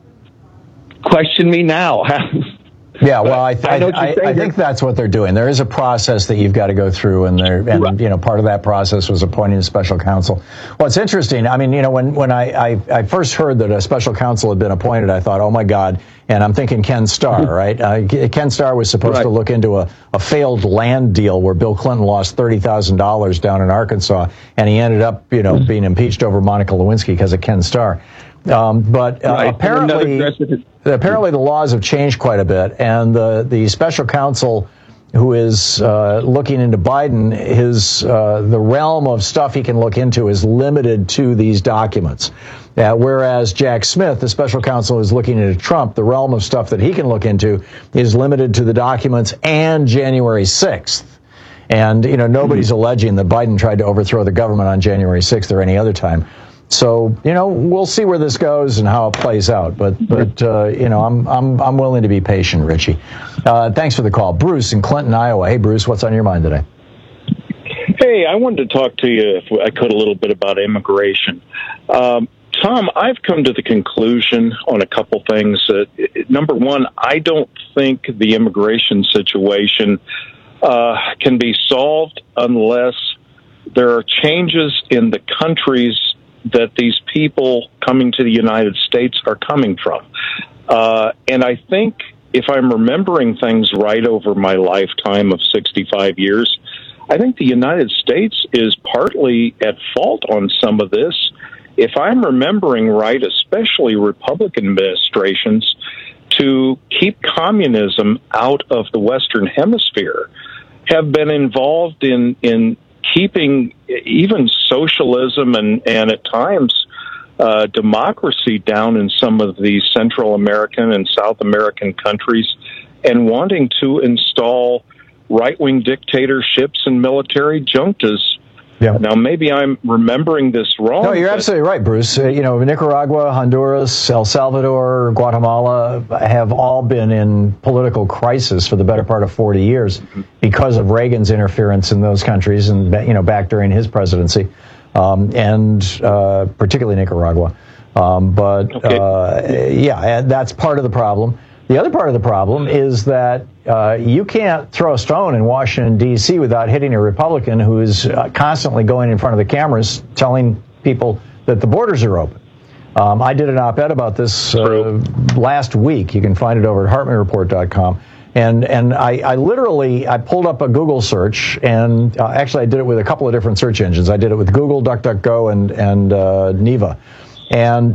Speaker 6: Question me now.
Speaker 18: Yeah, well, I, th- I, I, I think that's what they're doing. There is a process that you've got to go through, and there, and right. you know, part of that process was appointing a special counsel. Well, it's interesting. I mean, you know, when when I, I, I first heard that a special counsel had been appointed, I thought, oh my God. And I'm thinking Ken Starr, right? Uh, Ken Starr was supposed right. to look into a, a failed land deal where Bill Clinton lost thirty thousand dollars down in Arkansas, and he ended up, you know, being impeached over Monica Lewinsky because of Ken Starr. Um, but uh, right. apparently, apparently the laws have changed quite a bit, and the the special counsel who is uh, looking into Biden, his uh, the realm of stuff he can look into is limited to these documents. Uh, whereas Jack Smith, the special counsel who is looking into Trump, the realm of stuff that he can look into is limited to the documents and January sixth. And, you know, nobody's mm-hmm. alleging that Biden tried to overthrow the government on January sixth or any other time. So, you know, we'll see where this goes and how it plays out. But, but uh, you know, I'm I'm I'm willing to be patient, Richie. Uh, thanks for the call. Bruce in Clinton, Iowa. Hey, Bruce, what's on your mind today?
Speaker 7: Hey, I wanted to talk to you, if I could, a little bit about immigration. Um, Tom, I've come to the conclusion on a couple things. Uh, number one, I don't think the immigration situation uh, can be solved unless there are changes in the countries that these people coming to the United States are coming from. Uh, and I think, if I'm remembering things right over my lifetime of sixty-five years, I think the United States is partly at fault on some of this. If I'm remembering right, especially Republican administrations, to keep communism out of the Western Hemisphere, have been involved in, in keeping even socialism and, and at times uh, democracy down in some of these Central American and South American countries, and wanting to install right-wing dictatorships and military juntas. Yeah. Now, maybe I'm remembering this wrong.
Speaker 18: No, you're absolutely right, Bruce. Uh, you know, Nicaragua, Honduras, El Salvador, Guatemala have all been in political crisis for the better part of forty years mm-hmm. because of Reagan's interference in those countries and, you know, back during his presidency, um, and uh, particularly Nicaragua. Um, but, okay. uh, yeah, and that's part of the problem. The other part of the problem is that uh, you can't throw a stone in Washington, D C without hitting a Republican who is uh, constantly going in front of the cameras telling people that the borders are open. Um, I did an op-ed about this uh, last week. You can find it over at Hartman Report dot com. And and I, I literally, I pulled up a Google search, and uh, actually I did it with a couple of different search engines. I did it with Google, DuckDuckGo, and, and uh, Neva. And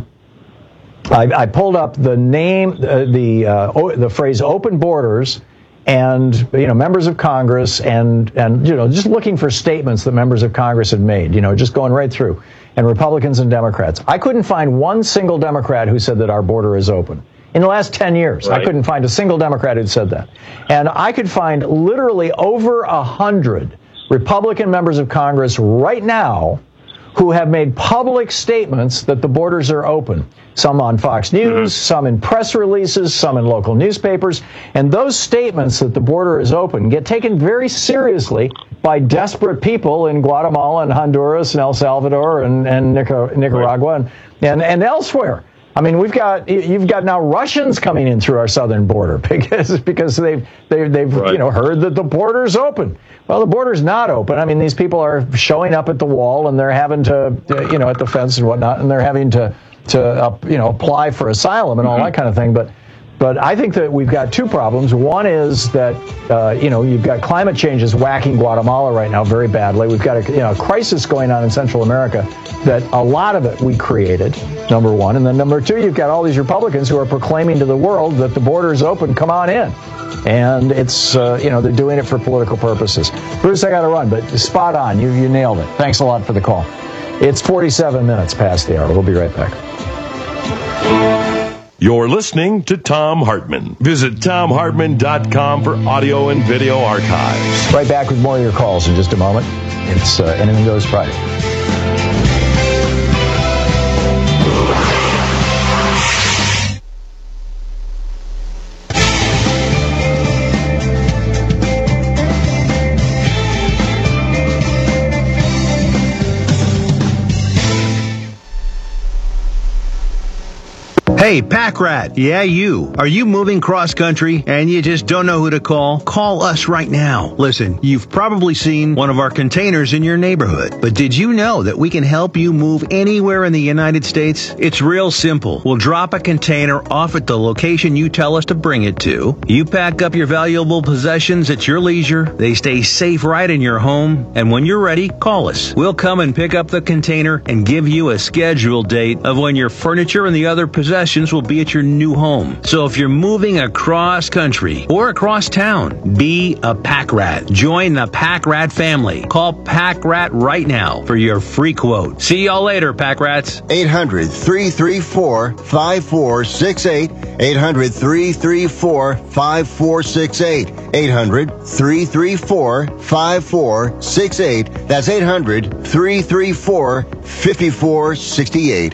Speaker 18: I, I pulled up the name, uh, the uh, o- the phrase "open borders," and you know, members of Congress, and and you know, just looking for statements that members of Congress had made. You know, just going right through, and Republicans and Democrats. I couldn't find one single Democrat who said that our border is open in the last ten years. Right. I couldn't find a single Democrat who said that, and I could find literally over a hundred Republican members of Congress right now who have made public statements that the borders are open. Some on Fox News, mm-hmm. some in press releases, some in local newspapers. And those statements that the border is open get taken very seriously by desperate people in Guatemala and Honduras and El Salvador and, and Nicar- Nicaragua right. and, and, and elsewhere. I mean, we've got you've got now Russians coming in through our southern border because because they've they've, they've right. you know heard that the border's open. Well, the border's not open. I mean, these people are showing up at the wall and they're having to, you know, at the fence and whatnot, and they're having to to uh, you know apply for asylum and all mm-hmm. that kind of thing. But but I think that we've got two problems. One is that uh, you know you've got climate change is whacking Guatemala right now very badly. We've got a you know a crisis going on in Central America that a lot of it we created. Number one, and then number two, you've got all these Republicans who are proclaiming to the world that the border is open. Come on in. And it's, uh, you know, they're doing it for political purposes. Bruce, I got to run, but spot on. You you nailed it. Thanks a lot for the call. It's forty-seven minutes past the hour. We'll be right back.
Speaker 8: You're listening to Thom Hartmann. Visit Thom Hartmann dot com for audio and video archives.
Speaker 18: Right back with more of your calls in just a moment. It's uh, Anything Goes Friday.
Speaker 9: Hey, Pack Rat. Yeah, you. Are you moving cross-country and you just don't know who to call? Call us right now. Listen, you've probably seen one of our containers in your neighborhood. But did you know that we can help you move anywhere in the United States? It's real simple. We'll drop a container off at the location you tell us to bring it to. You pack up your valuable possessions at your leisure. They stay safe right in your home. And when you're ready, call us. We'll come and pick up the container and give you a scheduled date of when your furniture and the other possessions solutions will be at your new home. So if you're moving across country or across town, be a Pack Rat. Join the Pack Rat family. Call Pack Rat right now for your free quote. See y'all later, Pack Rats.
Speaker 10: eight hundred, three three four, five four six eight. eight hundred, three three four, five four six eight. eight hundred, three three four, five four six eight. That's eight hundred, three three four, five four six eight.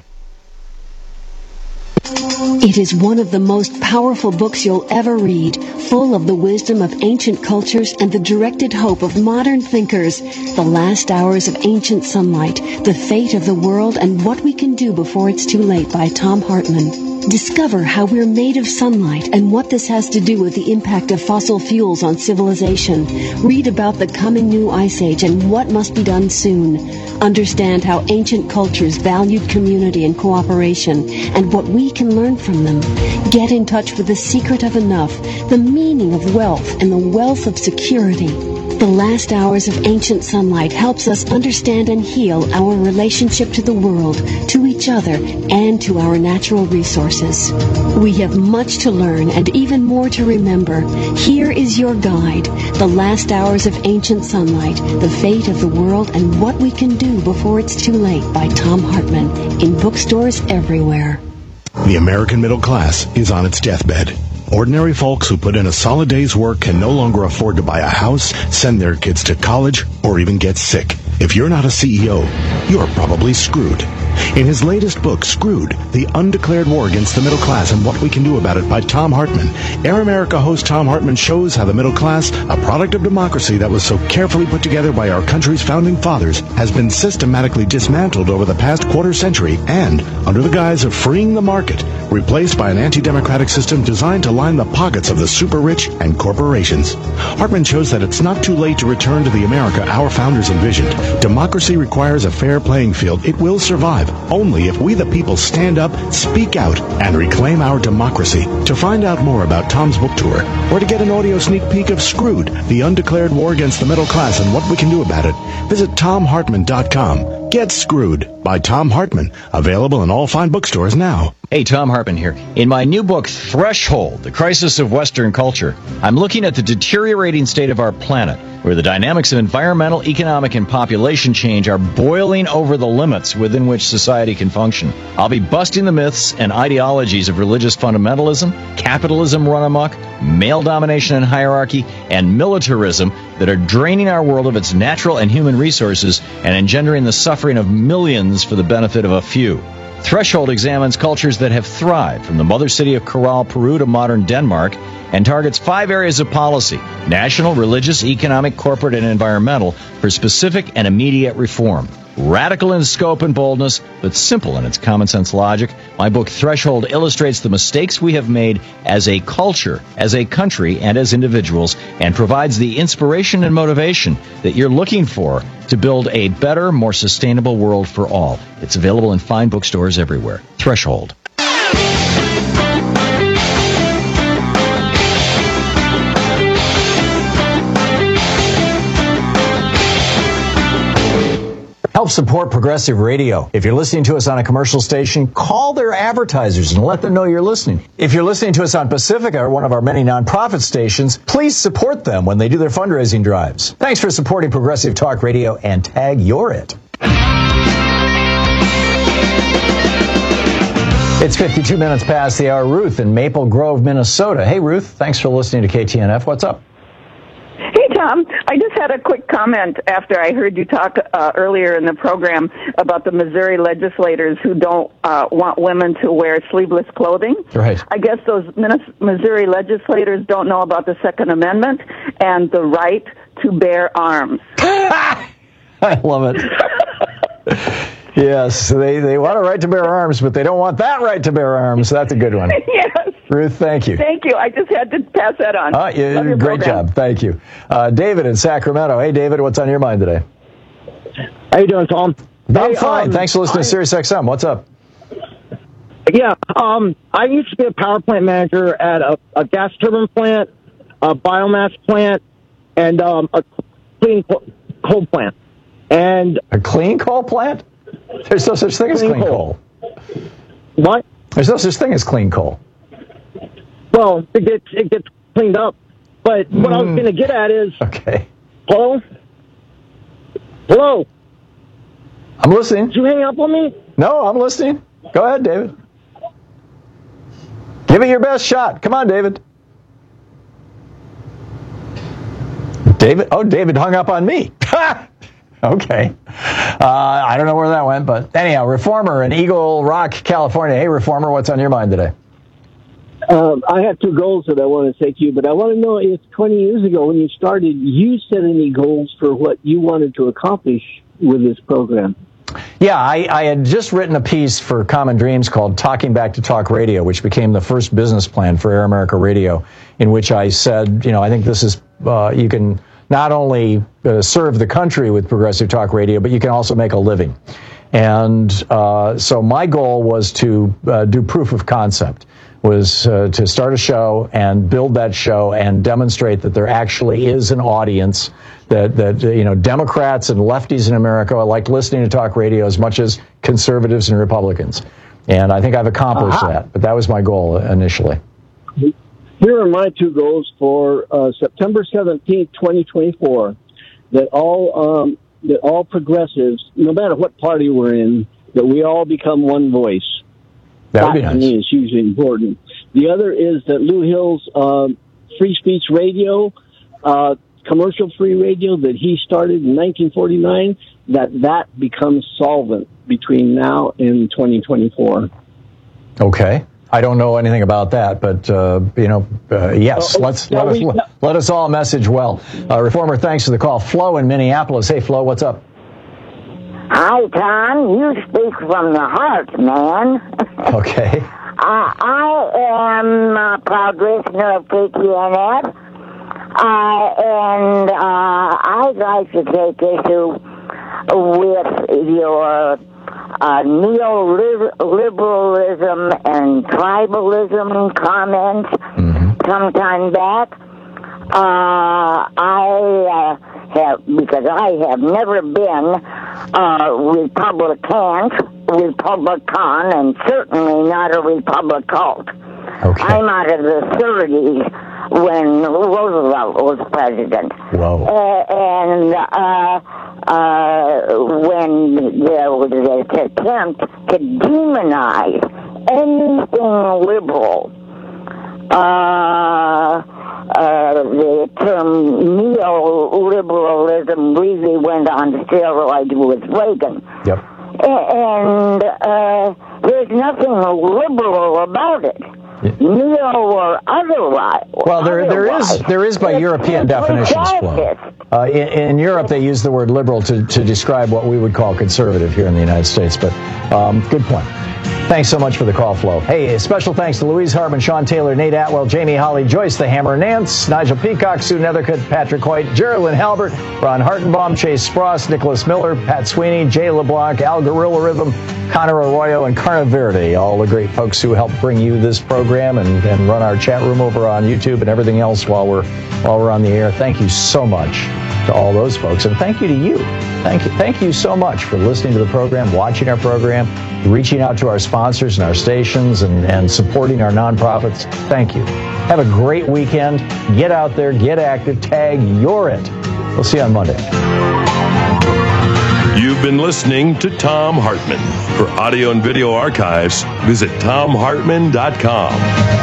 Speaker 11: It is one of the most powerful books you'll ever read, full of the wisdom of ancient cultures and the directed hope of modern thinkers. The Last Hours of Ancient Sunlight, The Fate of the World and What We Can Do Before It's Too Late by Tom Hartman. Discover how we're made of sunlight and what this has to do with the impact of fossil fuels on civilization. Read about the coming new ice age and what must be done soon. Understand how ancient cultures valued community and cooperation and what we can learn from them. Get in touch with the secret of enough, the meaning of wealth, and the wealth of security. The Last Hours of Ancient Sunlight helps us understand and heal our relationship to the world, to each other, and to our natural resources. We have much to learn and even more to remember. Here is your guide, The Last Hours of Ancient Sunlight, The Fate of the World and What We Can Do Before It's Too Late by Tom Hartman, in bookstores everywhere.
Speaker 12: The American middle class is on its deathbed. Ordinary folks who put in a solid day's work can no longer afford to buy a house, send their kids to college, or even get sick. If you're not a C E O, you're probably screwed. In his latest book, Screwed, The Undeclared War Against the Middle Class and What We Can Do About It by Tom Hartman, Air America host Tom Hartman shows how the middle class, a product of democracy that was so carefully put together by our country's founding fathers, has been systematically dismantled over the past quarter century and, under the guise of freeing the market, replaced by an anti-democratic system designed to line the pockets of the super-rich and corporations. Hartman shows that it's not too late to return to the America our founders envisioned. Democracy requires a fair playing field. It will survive only if we the people stand up, speak out, and reclaim our democracy. To find out more about Tom's book tour, or to get an audio sneak peek of Screwed, The Undeclared War Against the Middle Class and What We Can Do About It, visit tom hartman dot com. Get Screwed by Tom Hartman, available in all fine bookstores now.
Speaker 18: Hey, Tom Hartman here. In my new book, Threshold, The Crisis of Western Culture, I'm looking at the deteriorating state of our planet, where the dynamics of environmental, economic, and population change are boiling over the limits within which society can function. I'll be busting the myths and ideologies of religious fundamentalism, capitalism run amok, male domination and hierarchy, and militarism that are draining our world of its natural and human resources and engendering the suffering of millions for the benefit of a few. Threshold examines cultures that have thrived, from the mother city of Corral, Peru to modern Denmark, and targets five areas of policy: national, religious, economic, corporate, and environmental, for specific and immediate reform. Radical in scope and boldness, but simple in its common sense logic, my book Threshold illustrates the mistakes we have made as a culture, as a country, and as individuals, and provides the inspiration and motivation that you're looking for to build a better, more sustainable world for all. It's available in fine bookstores everywhere. Threshold. Help support Progressive Radio. If you're listening to us on a commercial station, call their advertisers and let them know you're listening. If you're listening to us on Pacifica, or one of our many nonprofit stations, please support them when they do their fundraising drives. Thanks for supporting Progressive Talk Radio, and tag You're It. It's fifty-two minutes past the hour. Ruth in Maple Grove, Minnesota. Hey, Ruth. Thanks for listening to K T N F. What's up?
Speaker 13: Hey, Tom. I just had a quick comment after I heard you talk uh, earlier in the program about the Missouri legislators who don't uh, want women to wear sleeveless clothing.
Speaker 18: Right.
Speaker 13: I guess those Missouri legislators don't know about the Second Amendment and the right to bear arms.
Speaker 18: I love it. Yes, they, they want a right to bear arms, but they don't want that right to bear arms. That's a good one.
Speaker 13: Yes.
Speaker 18: Ruth, thank you.
Speaker 13: Thank you. I just had to pass that on.
Speaker 18: Uh, yeah,
Speaker 13: Love your
Speaker 18: great
Speaker 13: program.
Speaker 18: job. Thank you. Uh, David in Sacramento. Hey, David, what's on your mind today?
Speaker 14: How you doing, Tom?
Speaker 18: I'm
Speaker 14: hey,
Speaker 18: fine.
Speaker 14: Um,
Speaker 18: Thanks for listening
Speaker 14: I,
Speaker 18: to Sirius X M. What's up?
Speaker 14: Yeah, um, I used to be a power plant manager at a, a gas turbine plant, a biomass plant, and um, a clean coal plant. And
Speaker 18: a clean coal plant? There's no such thing as clean coal.
Speaker 14: What?
Speaker 18: There's no such thing as clean coal.
Speaker 14: Well, it gets it gets cleaned up. But what mm. I was going to get at is,
Speaker 18: okay.
Speaker 14: Hello, hello.
Speaker 18: I'm listening.
Speaker 14: Did you hang up on me?
Speaker 18: No, I'm listening. Go ahead, David. Give it your best shot. Come on, David. David. Oh, David hung up on me. Okay. Uh, I don't know where that went, but anyhow, Reformer in Eagle Rock, California. Hey, Reformer, what's on your mind today?
Speaker 1: Um, I have two goals that I want to take you, but I want to know if twenty years ago when you started, you set any goals for what you wanted to accomplish with this program?
Speaker 18: Yeah, I, I had just written a piece for Common Dreams called Talking Back to Talk Radio, which became the first business plan for Air America Radio, in which I said, you know, I think this is, uh, you can not only uh, serve the country with Progressive Talk Radio, but you can also make a living. And uh, so my goal was to uh, do proof of concept, was uh, to start a show and build that show and demonstrate that there actually is an audience, that, that you know, Democrats and lefties in America like listening to talk radio as much as conservatives and Republicans. And I think I've accomplished uh-huh. that, but that was my goal initially.
Speaker 1: Here are my two goals for uh, September seventeenth, twenty twenty-four, that all um, that all progressives, no matter what party we're in, that we all become one voice.
Speaker 18: That would be
Speaker 1: nice.
Speaker 18: nice.
Speaker 1: To me is hugely important. The other is that Lou Hill's uh, Free Speech Radio, uh, commercial-free radio that he started in nineteen forty-nine, that that becomes solvent between now and twenty twenty-four.
Speaker 18: Okay. I don't know anything about that, but, uh, you know, uh, yes, uh, let's let us, we, let us all message well. Uh, Reformer, thanks for the call. Flo in Minneapolis. Hey, Flo, what's up?
Speaker 3: Hi, Tom. You speak from the heart, man.
Speaker 18: Okay.
Speaker 3: uh, I am a proud listener of K T N F, uh, and uh, I'd like to take issue with your uh, neoliberalism and tribalism comments mm-hmm. sometime back. Uh, I uh, have, because I have never been uh, Republican, Republican, and certainly not a Republican.
Speaker 18: Okay.
Speaker 3: I'm out of the thirties when Roosevelt was president.
Speaker 18: Whoa.
Speaker 3: Uh, and uh, uh, when there was this attempt to demonize anything liberal, uh, Uh, the term neoliberalism really went on steroids with Reagan.
Speaker 18: Yep.
Speaker 3: And uh, there's nothing liberal about it. Yeah. Neo or otherwise.
Speaker 18: Well, there there is there is by it's, European it's definitions. Uh, in, in Europe, they use the word liberal to, to describe what we would call conservative here in the United States. But um, good point. Thanks so much for the call, Flo. Hey, special thanks to Louise Hartman, Sean Taylor, Nate Atwell, Jamie Holly, Joyce the Hammer, Nance, Nigel Peacock, Sue Nethercutt, Patrick Hoyt, Geraldine Halbert, Ron Hartenbaum, Chase Spross, Nicholas Miller, Pat Sweeney, Jay LeBlanc, Al Gorilla Rhythm, Connor Arroyo, and Carna Verde, all the great folks who help bring you this program and, and run our chat room over on YouTube and everything else while we're while we're on the air. Thank you so much to all those folks, and thank you to you. Thank you, thank you so much for listening to the program, watching our program, reaching out to our sponsors and our stations, and, and supporting our nonprofits. Thank you. Have a great weekend. Get out there, get active, tag You're It. We'll see you on Monday.
Speaker 8: You've been listening to Thom Hartmann. For audio and video archives, visit thom hartmann dot com.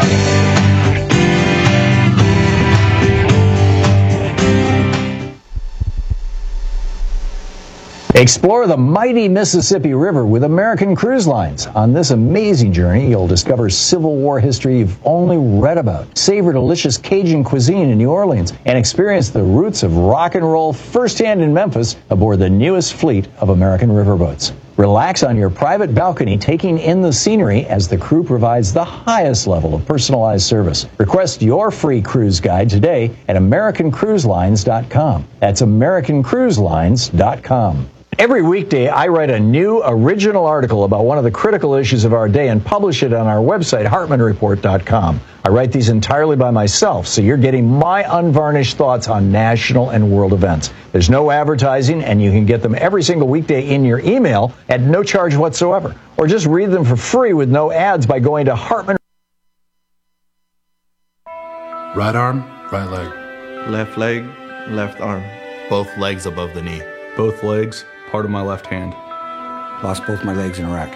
Speaker 18: Explore the mighty Mississippi River with American Cruise Lines. On this amazing journey, you'll discover Civil War history you've only read about, savor delicious Cajun cuisine in New Orleans, and experience the roots of rock and roll firsthand in Memphis aboard the newest fleet of American riverboats. Relax on your private balcony, taking in the scenery as the crew provides the highest level of personalized service. Request your free cruise guide today at american cruise lines dot com. That's american cruise lines dot com. Every weekday, I write a new original article about one of the critical issues of our day and publish it on our website, hartman report dot com. I write these entirely by myself, so you're getting my unvarnished thoughts on national and world events. There's no advertising, and you can get them every single weekday in your email at no charge whatsoever. Or just read them for free with no ads by going to Hartman.
Speaker 15: Right arm, right leg.
Speaker 17: Left leg, left arm.
Speaker 15: Both legs above the knee.
Speaker 17: Both legs, part of my left hand.
Speaker 19: Lost both my legs in Iraq.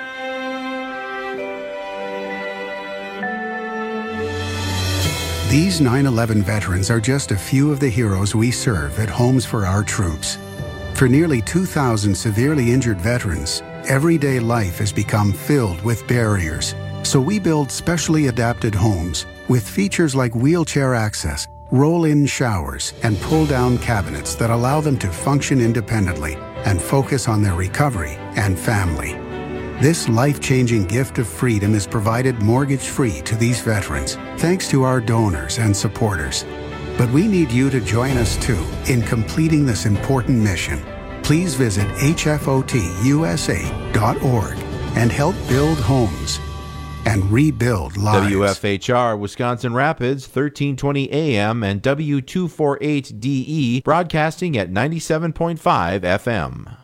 Speaker 20: These nine eleven veterans are just a few of the heroes we serve at Homes for Our Troops. For nearly two thousand severely injured veterans, everyday life has become filled with barriers. So we build specially adapted homes with features like wheelchair access, roll-in showers, and pull-down cabinets that allow them to function independently and focus on their recovery and family. This life-changing gift of freedom is provided mortgage-free to these veterans, thanks to our donors and supporters. But we need you to join us too in completing this important mission. Please visit H F O T U S A dot org and help build homes and rebuild lives.
Speaker 22: W F H R Wisconsin Rapids, thirteen twenty A M and W two forty-eight D E, broadcasting at ninety-seven point five F M.